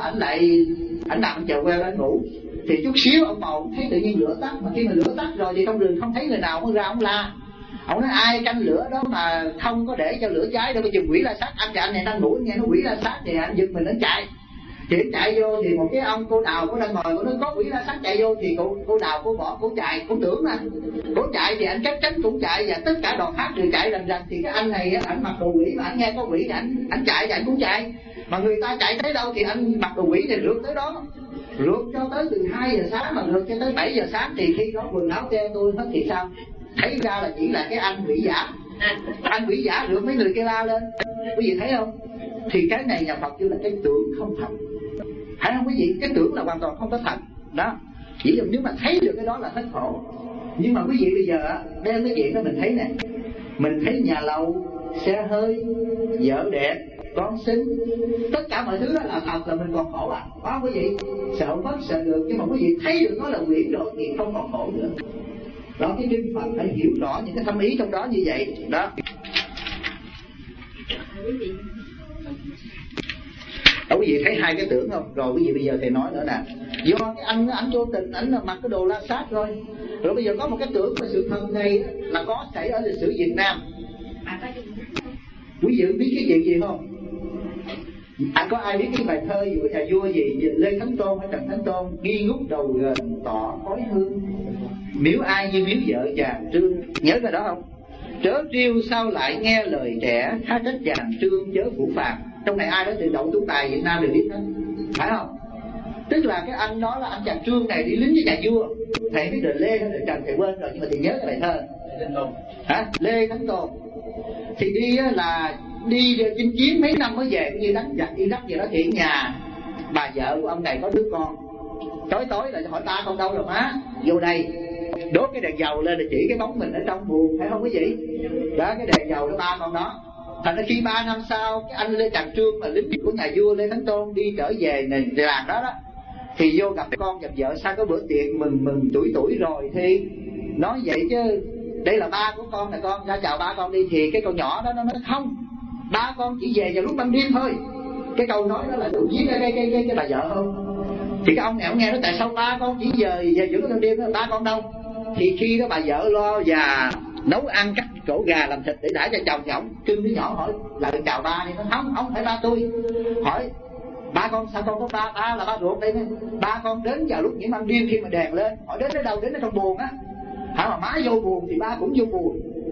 ảnh nằm chờ queo lên ngủ. Thì chút xíu ông Bầu thấy tự nhiên lửa tắt, mà khi mà lửa tắt rồi thì trong rừng không thấy người nào, ông ra ông la. Ông nói ai canh lửa đó mà không có để cho lửa cháy đâu, bây giờ quỷ la sát. Anh và anh này đang ngủ nghe nó quỷ la sát thì anh giật mình anh chạy. Thì anh chạy vô thì một cái ông cô Đào cô đang ngồi, cô nói có quỷ la sát chạy vô, thì cô Đào cô bỏ cô chạy, cô tưởng mà cô chạy thì anh chắc chắn cũng chạy, và tất cả đoàn hát đều chạy rần rần. Thì cái anh này ảnh mặc đồ quỷ mà anh nghe có quỷ thì anh chạy thì anh cũng chạy, mà người ta chạy tới đâu thì anh mặc đồ quỷ thì rượt tới đó, rượt cho tới từ 2 giờ sáng mà rượt cho tới 7 giờ sáng. Thì khi đó quần áo treo tôi hết thì sao? Thấy ra là chỉ là cái anh quỷ giả, anh quỷ giả rượt mấy người kia la lên, quý vị thấy không? Thì cái này nhà Phật kêu là cái tưởng không thật, phải không quý vị? Cái tưởng là hoàn toàn không có thật đó. Chỉ là nếu mà thấy được cái đó là hết khổ. Nhưng mà quý vị bây giờ đem cái chuyện đó mình thấy nè, mình thấy nhà lầu, xe hơi, vợ đẹp, con xinh, tất cả mọi thứ đó là thật là mình còn khổ à? Có không quý vị? Sợ mất sợ được, nhưng mà quý vị thấy được nó là quyển rồi thì không còn khổ nữa. Đó, cái kinh Phật phải hiểu rõ những cái thâm ý trong đó như vậy đó. Quý vị thấy hai cái tưởng không? Rồi quý vị bây giờ thầy nói nữa nè, do cái anh vô tình ảnh là mặc cái đồ la sát rồi. Rồi bây giờ có một cái tưởng mà sự thật này là có xảy ở lịch sử Việt Nam. Quý vị biết cái chuyện gì không? Có ai biết cái bài thơ của nhà vua gì Lê Thánh Tôn hay Trần Thánh Tôn nghi ngút đầu gần tỏ khói hương, miếu ai như miếu vợ chàng trương, nhớ cái đó không? Trớ riêu sao lại nghe lời trẻ, tha trách chàng trương chớ phủ phàng. Trong này ai đó từ đậu tú tài Việt Nam đều biết hết, phải không? Tức là cái anh đó là anh chàng Trương này đi lính với nhà vua. Thầy biết đời Lê hay đời Trần thầy quên rồi, nhưng mà thầy nhớ cái bài thơ Lê Thánh Tôn. Thì đi là đi chinh chiến mấy năm mới về, như đánh giặc Iraq vậy đó. Thì nhà bà vợ của ông này có đứa con, tối là hỏi ta con đâu rồi má, vô đây đốt cái đèn dầu lên để chỉ cái bóng mình ở trong buồng, phải không quý vị? Đó, cái đèn dầu đó ba con đó. Thành ra khi 3 năm sau cái anh Lê Tràng Trương là lính của nhà vua Lê Thánh Tôn đi trở về làng đó đó, thì vô gặp con gặp vợ sau cái bữa tiệc mừng tuổi rồi, thì nói vậy chứ đây là ba của con, là con ra chào ba con đi. Thì cái con nhỏ đó nó nói không, ba con chỉ về vào lúc ban đêm thôi. Cái câu nói đó là đủ giết cái bà vợ không? Thì cái ông này ông nghe nói tại sao ba con chỉ về giữa cái ban đêm đó, ba con đâu? Thì khi đó bà vợ lo và nấu ăn cắt cổ gà làm thịt để đãi cho chồng, thì ổng trưng đứa nhỏ hỏi là chào ba đi. Nó không phải ba tôi. Hỏi ba con sao con có ba? Ba là ba ruột đây. Ba con đến vào lúc những ban đêm khi mà đèn lên. Hỏi đến đâu? Đến ở trong buồng á. Hả mà má vô buồng thì ba cũng vô buồng.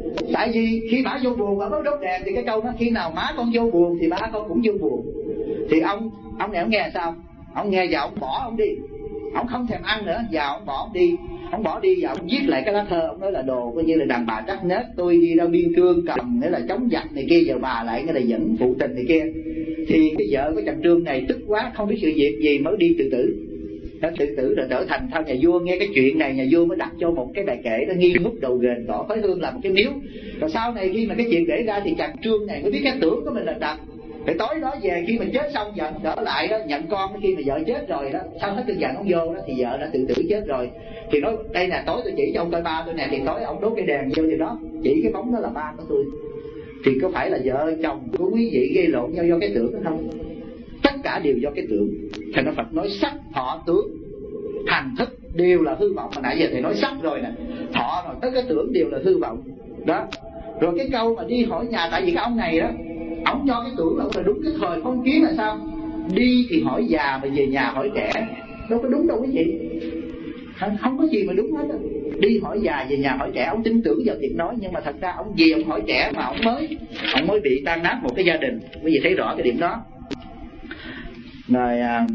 Tại vì khi bà vô buồn bà mới đốt đèn, thì cái câu đó khi nào má con vô buồn thì ba con cũng vô buồn. Thì ông này ông nghe sao? Ông nghe và ông bỏ ông đi, ông không thèm ăn nữa, và ông bỏ ông đi. Ông bỏ đi và ông viết lại cái lá thơ. Ông nói là đồ coi như là đàn bà trắc nết, tôi đi ra biên cương cầm nghĩa là chống giặc này kia, giờ bà lại nghĩa là dẫn phụ tình này kia. Thì cái vợ của chàng Trương này tức quá, không biết sự việc gì mới đi tự tử. Đã tự tử rồi trở thành theo nhà vua. Nghe cái chuyện này nhà vua mới đặt cho một cái bài kệ đó nghi ngút đầu ghềnh đỏ khói hương làm một cái miếu. Rồi sau này khi mà cái chuyện kể ra thì chàng Trương này mới biết cái tưởng của mình là thật. Thì tối đó về khi mà chết xong giận trở lại đó nhận con, khi mà vợ chết rồi đó, sau hết cơn giận ông vô đó thì vợ đã tự tử chết rồi. Thì nói đây nè, tối tôi chỉ cho ông coi ba tôi nè. Thì tối ông đốt cái đèn vô thì đó chỉ cái bóng đó là ba của tôi. Thì có phải là vợ chồng của quý vị gây lộn nhau do cái tưởng đó không? Tất cả đều do cái tưởng. Thành ra Phật nói sắc thọ tướng hành thức đều là hư vọng. Mà nãy giờ thầy nói sắc rồi nè, thọ rồi, tất cái tưởng đều là hư vọng đó. Rồi cái câu mà đi hỏi nhà, tại vì cái ông này đó, ông cho cái tưởng là đúng cái thời phong kiến là sao? Đi thì hỏi già mà về nhà hỏi trẻ. Đâu có đúng đâu quý vị, không có gì mà đúng hết đó. Đi hỏi già về nhà hỏi trẻ, ông tin tưởng vào việc nói, nhưng mà thật ra ông về ông hỏi trẻ mà ông mới bị tan nát một cái gia đình. Quý vị thấy rõ cái điểm đó. Rồi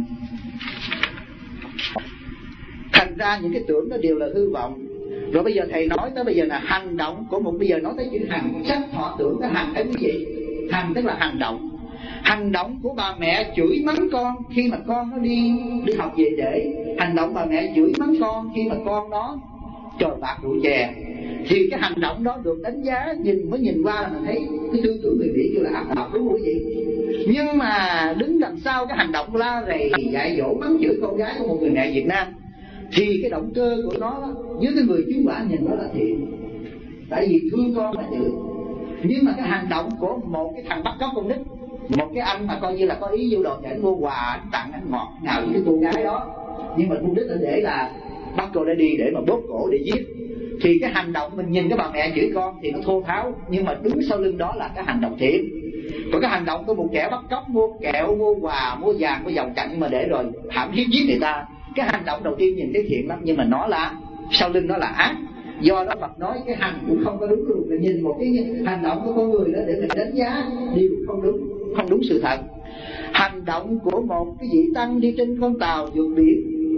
thành ra những cái tưởng đó đều là hư vọng. Rồi bây giờ thầy nói tới bây giờ là hành động của một, bây giờ nói tới chữ hành, sắc thọ tưởng cái hành đấy quý vị. Hành tức là hành động. Hành động của bà mẹ chửi mắng con khi mà con nó đi học về trễ. Hành động bà mẹ chửi mắng con khi mà con nó trời bạc rượu chè. Thì cái hành động đó được đánh giá, mới nhìn qua là mình thấy cái tư tưởng người Mỹ kêu là ác độc, đúng không quý vị? Nhưng mà đứng đằng sau cái hành động la rầy dạy dỗ mắng chửi con gái của một người mẹ Việt Nam, thì cái động cơ của nó với cái người chứng quả nhìn nó là thiện, tại vì thương con mà chửi. Nhưng mà cái hành động của một cái thằng bắt cóc con nít, một cái anh mà coi như là có ý vô đồn để mua quà anh tặng anh ngọt ngào với cái cô gái đó, nhưng mà mục đích là để là bắt cô đã đi để mà bóp cổ để giết. Thì cái hành động mình nhìn cái bà mẹ chửi con thì nó thô tháo, nhưng mà đứng sau lưng đó là cái hành động thiện. Còn cái hành động của một kẻ bắt cóc mua kẹo, mua quà, mua vàng, mua vòng chặn mà để rồi hãm hiếp giết người ta, cái hành động đầu tiên nhìn thấy thiện lắm, nhưng mà nó là sau lưng nó là ác. Do đó Phật nói cái hành cũng không có đúng luôn. Mình nhìn một cái hành động của con người đó để mình đánh giá điều không đúng sự thật. Hành động của một cái vị tăng đi trên con tàu vượt biển,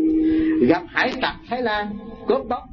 gặp hải tặc Thái Lan cướp bóc.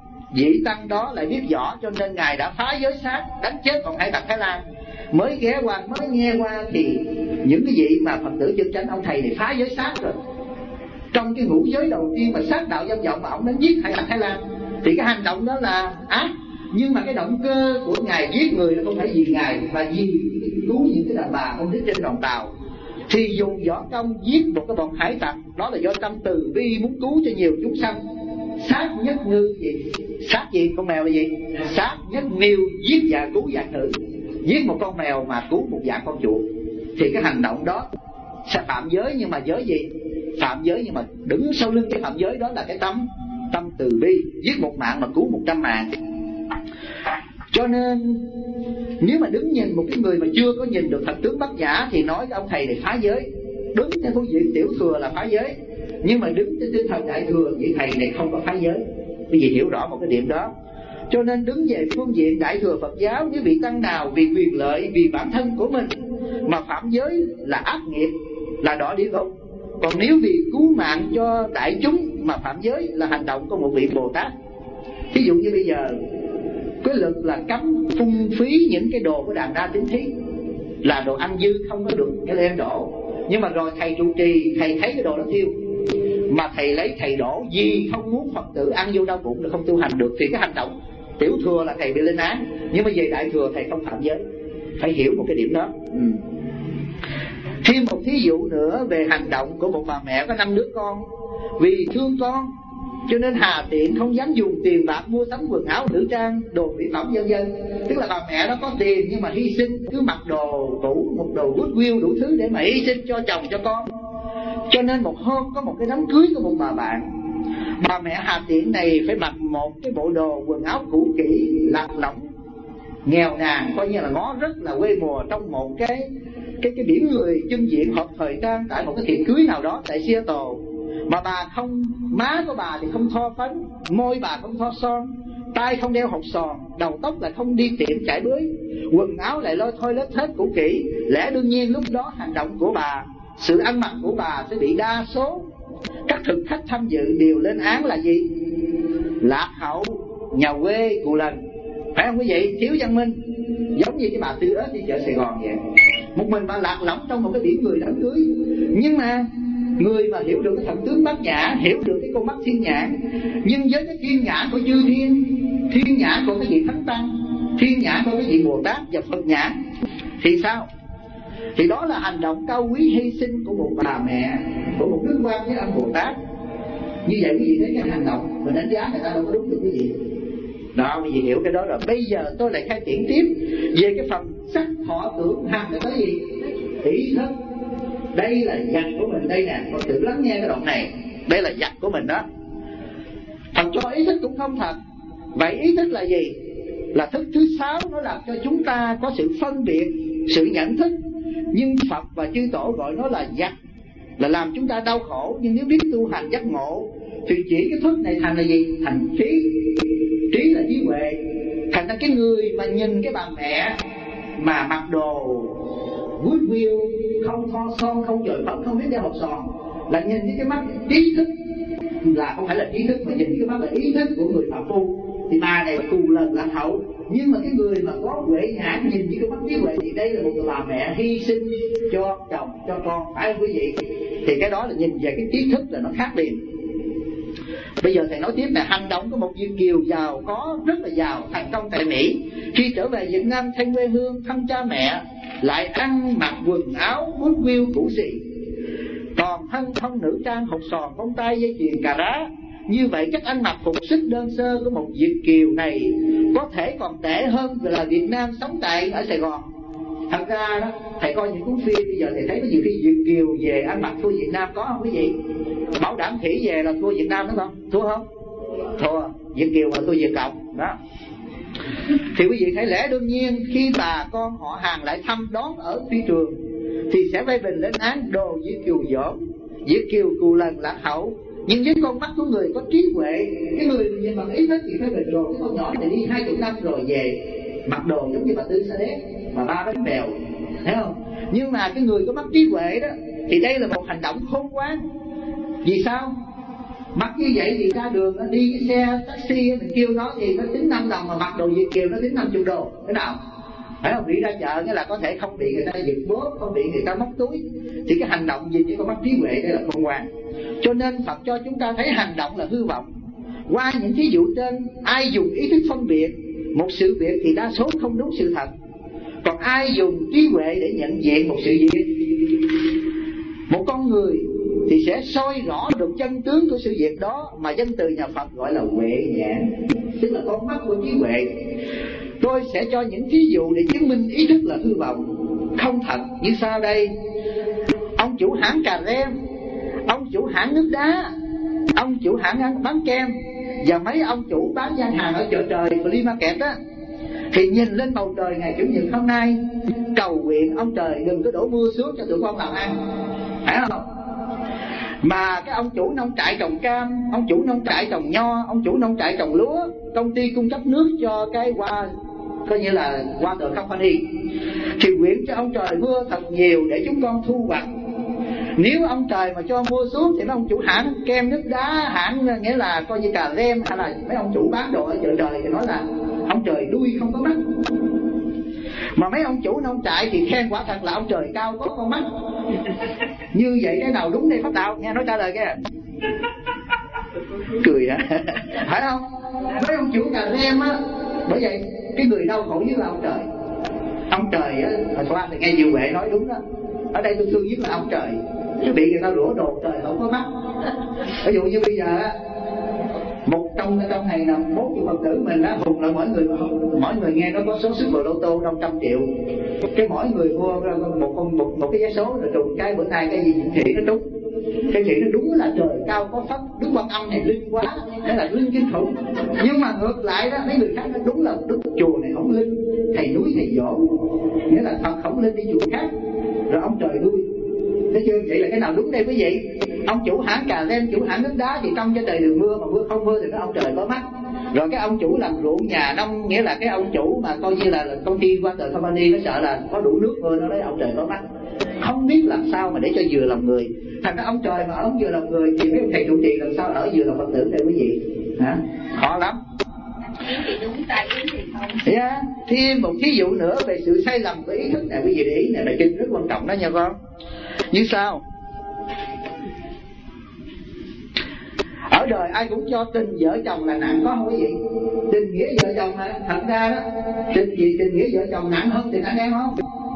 Vị tăng đó lại biết võ, cho nên ngài đã phá giới sát, đánh chết bọn hải tặc Thái Lan. Mới ghé qua, mới nghe qua thì những cái vị mà Phật tử chân chánh, ông thầy này phá giới sát rồi. Trong cái ngũ giới đầu tiên mà sát đạo dâm vọng mà ông đánh giết hải tặc Thái Lan, thì cái hành động đó là ác. Nhưng mà cái động cơ của ngài giết người không phải vì ngài, mà vì cứu những cái đàn bà con nít trên đoàn tàu. Thì dùng võ công giết một cái bọn hải tặc, đó là do tâm từ bi muốn cứu cho nhiều chúng sanh. Sát nhất ngư gì? Sát gì? Con mèo là gì? Sát nhất miêu giết và cứu vạn nữ. Giết một con mèo mà cứu một vạn con chuột. Thì cái hành động đó sẽ phạm giới, nhưng mà giới gì? Phạm giới nhưng mà đứng sau lưng cái phạm giới đó là cái tâm từ bi, giết một mạng mà cứu 100 mạng. Cho nên nếu mà đứng nhìn một cái người mà chưa có nhìn được thật tướng Bát Nhã thì nói cái ông thầy này phá giới. Đứng trên phương diện tiểu thừa là phá giới, nhưng mà đứng trên tinh thần đại thừa vị thầy này không có phá giới. Quý vị hiểu rõ một cái điểm đó. Cho nên đứng về phương diện đại thừa Phật giáo, nếu vị tăng nào vì quyền lợi, vì bản thân của mình mà phạm giới là ác nghiệp, là đọa địa ngục. Còn nếu vì cứu mạng cho đại chúng mà phạm giới là hành động của một vị Bồ Tát. Ví dụ như bây giờ cái luật là cấm phung phí những cái đồ của đàn đa tín thí, là đồ ăn dư không có được cái đem đổ. Nhưng mà rồi thầy trụ trì, thầy thấy cái đồ đó thiêu mà thầy lấy thầy đổ vì không muốn Phật tử ăn vô đau bụng, không tu hành được, thì cái hành động tiểu thừa là thầy bị lên án. Nhưng mà về đại thừa thầy không phạm giới. Phải hiểu một cái điểm đó. Thêm một thí dụ nữa về hành động của một bà mẹ có 5 đứa con. Vì thương con cho nên hà tiện không dám dùng tiền bạc mua sắm quần áo nữ trang, đồ mỹ phẩm vân vân. Tức là bà mẹ đó có tiền nhưng mà hy sinh, cứ mặc đồ cũ, một đồ Goodwill đủ thứ để mà hy sinh cho chồng cho con. Cho nên một hôm có một cái đám cưới của một bà bạn, bà mẹ hà tiện này phải mặc một cái bộ đồ quần áo cũ kỹ, lạc lõng, nghèo nàn, coi như là ngó rất là quê mùa, trong một cái biển người trưng diện họp thời trang tại một cái tiệc cưới nào đó tại Seattle. Mà bà không, má của bà thì không thoa phấn, môi bà không thoa son, tay không đeo hột xoàn, đầu tóc lại không đi tiệm chải bưới, quần áo lại lôi thôi lết hết cũ kỹ, lẽ đương nhiên lúc đó hành động của bà, sự ăn mặc của bà sẽ bị đa số các thực khách tham dự đều lên án là gì? Lạc hậu, nhà quê, cù lần, phải không quý vị? Thiếu văn minh, giống như cái bà Tư Ếch đi chợ Sài Gòn vậy, một mình bà lạc lõng trong một cái biển người đám cưới. Nhưng mà người mà hiểu được cái thần tướng Bát Nhã, hiểu được cái con mắt thiên nhãn, nhưng với cái thiên nhãn của chư thiên, thiên nhãn của cái vị thánh tăng, thiên nhãn của cái vị Bồ Tát và Phật nhãn, thì sao? Thì đó là hành động cao quý hy sinh của một bà mẹ, của một đức quan với ông Bồ Tát. Như vậy quý vị thấy cái hành động mình đánh giá người ta đâu có đúng được quý vị. Đó, quý vị hiểu cái đó rồi. Bây giờ tôi lại khai triển tiếp về cái phần sắc thọ tưởng hành là cái gì? Ý thức. Đây là dặt của mình đây nè, con tự lắng nghe cái đoạn này. Đây là dặt của mình đó. Thật cho ý thức cũng không thật. Vậy ý thức là gì? Là thức thứ 6, nó làm cho chúng ta có sự phân biệt, sự nhận thức. Nhưng Phật và chư tổ gọi nó là dặt, là làm chúng ta đau khổ. Nhưng nếu biết tu hành giác ngộ thì chỉ cái thức này thành là gì? Thành trí. Trí là trí huệ. Thành ra cái người mà nhìn cái bà mẹ mà mặc đồ good will, không thoa son, không chồi phấn, không biết đeo hộp sòn, là nhìn với cái mắt trí thức, là không phải là trí thức mà nhìn cái mắt là ý thức của người phạm phu. Thì bà này cù lần lạc hậu, nhưng mà cái người mà có huệ nhãn nhìn với cái mắt trí huệ thì đây là một người bà mẹ hy sinh cho chồng, cho con, phải không quý vị? Thì cái đó là nhìn về cái trí thức là nó khác liền. Bây giờ thầy nói tiếp là hành động của một Việt kiều giàu có, rất là giàu, thành công tại Mỹ, khi trở về Việt Nam thăm quê hương, thăm cha mẹ, lại ăn mặc quần áo bút viêu cũ xị, toàn thân không nữ trang, hột sòn, bông tai, dây chuyền, cà rá. Như vậy cách ăn mặc phục sức đơn sơ của một Việt kiều này có thể còn tệ hơn là Việt Nam sống tại ở Sài Gòn. Thật ra đó, thầy coi những cuốn phim bây giờ thầy thấy có nhiều khi Việt kiều về ăn mặc thua Việt Nam, có không quý vị? Bảo đảm Thủy về là thua Việt Nam đúng không? Thua không? Thua. Việt kiều mà thua Việt Cộng đó. Thì quý vị thấy lẽ đương nhiên khi bà con họ hàng lại thăm đón ở phi trường thì sẽ phê bình lên án đồ Việt kiều dỗm, Việt kiều cù lần lạc hậu. Nhưng với con mắt của người có trí huệ, cái người nhìn bằng ý thức thì phê bình đồ. Cái con nhỏ này đi 20 năm rồi về mặc đồ giống như bà Tư Sa Đéc mà 3 bánh bèo, thấy không? Nhưng mà cái người có mắt trí huệ đó thì đây là một hành động khôn ngoan. Vì sao? Mặc như vậy thì ra đường nó đi cái xe taxi mình kêu nó thì nó tính 5 đồng, mà mặc đồ Việt kiều nó tính 50 đô. Cái nào? Phải không? Đi ra chợ nghĩa là có thể không bị người ta giật bóp, không bị người ta móc túi. Thì cái hành động gì chỉ có mắt trí huệ đây là khôn ngoan. Cho nên Phật cho chúng ta thấy hành động là hư vọng. Qua những thí dụ trên, ai dùng ý thức phân biệt một sự việc thì đa số không đúng sự thật, còn ai dùng trí huệ để nhận diện một sự việc, một con người, thì sẽ soi rõ được chân tướng của sự việc đó, mà danh từ nhà Phật gọi là huệ nhãn, tức là con mắt của trí huệ. Tôi sẽ cho những thí dụ để chứng minh ý thức là hư vọng, không thật như sau đây. Ông chủ hãng cà rem, ông chủ hãng nước đá, ông chủ hãng bán kem và mấy ông chủ bán gian hàng ở chợ trời flea market á, thì nhìn lên bầu trời ngày Chủ nhật hôm nay, cầu nguyện ông trời đừng có đổ mưa xuống cho tụi con làm ăn, phải không? Mà cái ông chủ nông trại trồng cam, ông chủ nông trại trồng nho, ông chủ nông trại trồng lúa, công ty cung cấp nước cho cái hoa, coi như là water company, thì nguyện cho ông trời mưa thật nhiều để chúng con thu hoạch. Nếu ông trời mà cho mưa xuống thì mấy ông chủ hãng kem nước đá, hãng nghĩa là coi như cà rem, hay là mấy ông chủ bán đồ ở chợ trời thì nói là ông trời đuôi không có mắt. Mà mấy ông chủ nông trại thì khen quả thật là ông trời cao có con mắt. Như vậy cái nào đúng đây Pháp Đạo? Nghe nói trả lời kìa. Cười hả? Phải không? Mấy ông chủ cà rem á, bởi vậy cái người đau khổ nhất là ông trời. Ông trời á, hồi qua thì nghe Diệu Huệ nói đúng đó. Ở đây tôi thương nhất là ông trời. Chứ bị người ta rủa đồ trời không có mắt. Ví dụ như bây giờ á, một trong này là 40 Phật tử mình á, hùng là mỗi người nghe nó có số sức vào lô tô 500 triệu. Cái mỗi người mua một cái vé số rồi trùng cái bữa nay cái gì thị nó trúng. Cái thị nó đúng là trời cao có Phật, Đức Quan Âm này linh quá, đó là linh kinh khủng. Nhưng mà ngược lại đó, mấy người khác nó đúng là Đức chùa này không linh, thầy núi thầy dỗ, nghĩa là Phật không linh đi chùa khác, rồi ông trời đuôi. Thấy chưa? Vậy là cái nào đúng đây quý vị? Ông chủ hãng cà lem, chủ hãng nước đá thì trong cho trời đừng mưa, mà mưa không mưa thì nói ông trời có mắt. Rồi cái ông chủ làm ruộng nhà nông, nghĩa là cái ông chủ mà coi như là công ty Water Company, nó sợ là có đủ nước mưa, nó nói ông trời có mắt. Không biết làm sao mà để cho vừa lòng người. Thành ra ông trời mà ông vừa lòng người thì mấy ông thầy trụ trì làm sao ở vừa lòng Phật tử đây quý vị? Hả? Khó lắm. Yeah. Thêm một thí dụ nữa về sự sai lầm của ý thức này, quý vị để ý này, bài kinh rất quan trọng đó nha con. Như sao? Ở đời ai cũng cho tình vợ chồng là nặng, có không quý vị? Tình nghĩa vợ chồng là thật ra đó, tình nghĩa vợ chồng nặng hơn tình anh em không?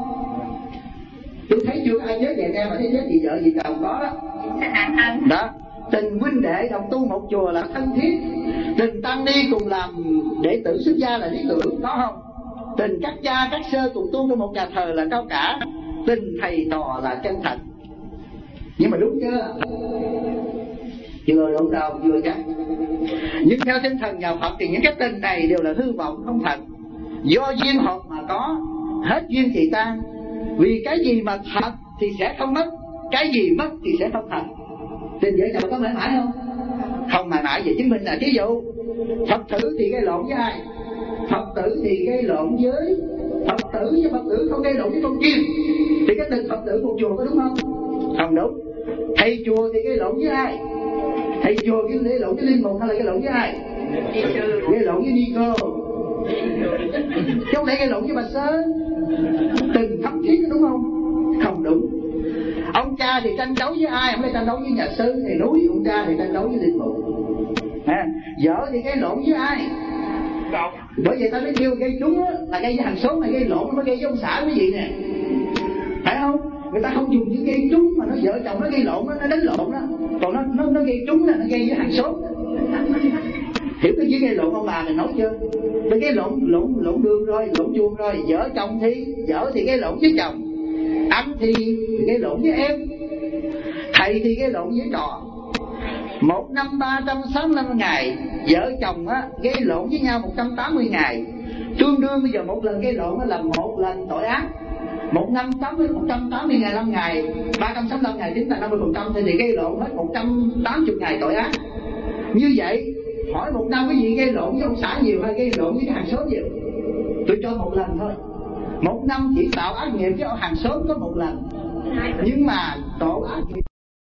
Tôi thấy chưa ai chết về em mà thấy chết vì vợ vì chồng có đó. Đó, tình huynh đệ đồng tu một chùa là thân thiết, tình tăng ni cùng làm đệ tử xuất gia là lý tưởng, có không? Tình các cha các sơ cùng tu trong một nhà thờ là cao cả, tình thầy trò là chân thành. Nhưng mà đúng chưa? Chưa đúng đâu, chưa chắc. Nhưng theo tinh thần nhà Phật thì những cái tình này đều là hư vọng không thật. Do duyên hợp mà có, hết duyên thì tan. Vì cái gì mà thật thì sẽ không mất, cái gì mất thì sẽ không thật. Tình vợ chồng có mãi mãi không? Không mãi mãi. Vậy chứng minh là ví dụ Phật tử thì gây lộn với ai? Phật tử thì gây lộn với Phật tử, với Phật tử không gây lộn với con chim thì cái tình Phật tử một chùa có đúng không? Không đúng. Thầy chùa thì gây lộn với ai? Thầy chùa gây lộn với linh mục hay là gây lộn với ai? Gây lộn với ni cô, chứ không lẽ gây lộn với bà sớ. Tình thắm thiết đúng không? Không đúng. Ông cha thì tranh đấu với ai? Không phải tranh đấu với nhà sư thầy núi. Ông cha thì tranh đấu với linh mục. Vợ thì gây lộn với ai? Bởi vậy ta mới kêu gây trúng là gây với hàng xóm, là gây lộn nó mới gây với ông xã quý vị nè, phải không? Người ta không dùng chữ gây trúng mà nó vợ chồng nó gây lộn, nó đánh lộn đó. Còn nó gây trúng là nó gây với hàng xóm. Hiểu cái chữ gây lộn ông bà mình nói chưa? Cái gây lộn đường rồi, lộn chuồng rồi. Vợ thì gây lộn với chồng, anh thì gây lộn với em, thầy thì gây lộn với trò. 1 năm 365 ngày, vợ chồng gây lộn với nhau 180 ngày. Tương đương bây giờ một lần gây lộn là một lần tội ác. 1 năm 180 ngày, 365 ngày tính là 50%, thì gây lộn hết 180 ngày tội ác. Như vậy hỏi 1 năm cái gì gây lộn với ông xã nhiều hay gây lộn với hàng xóm nhiều? Tôi cho 1 lần thôi. 1 năm chỉ tạo ác nghiệp với hàng xóm có 1 lần, nhưng mà tội ác nghiệp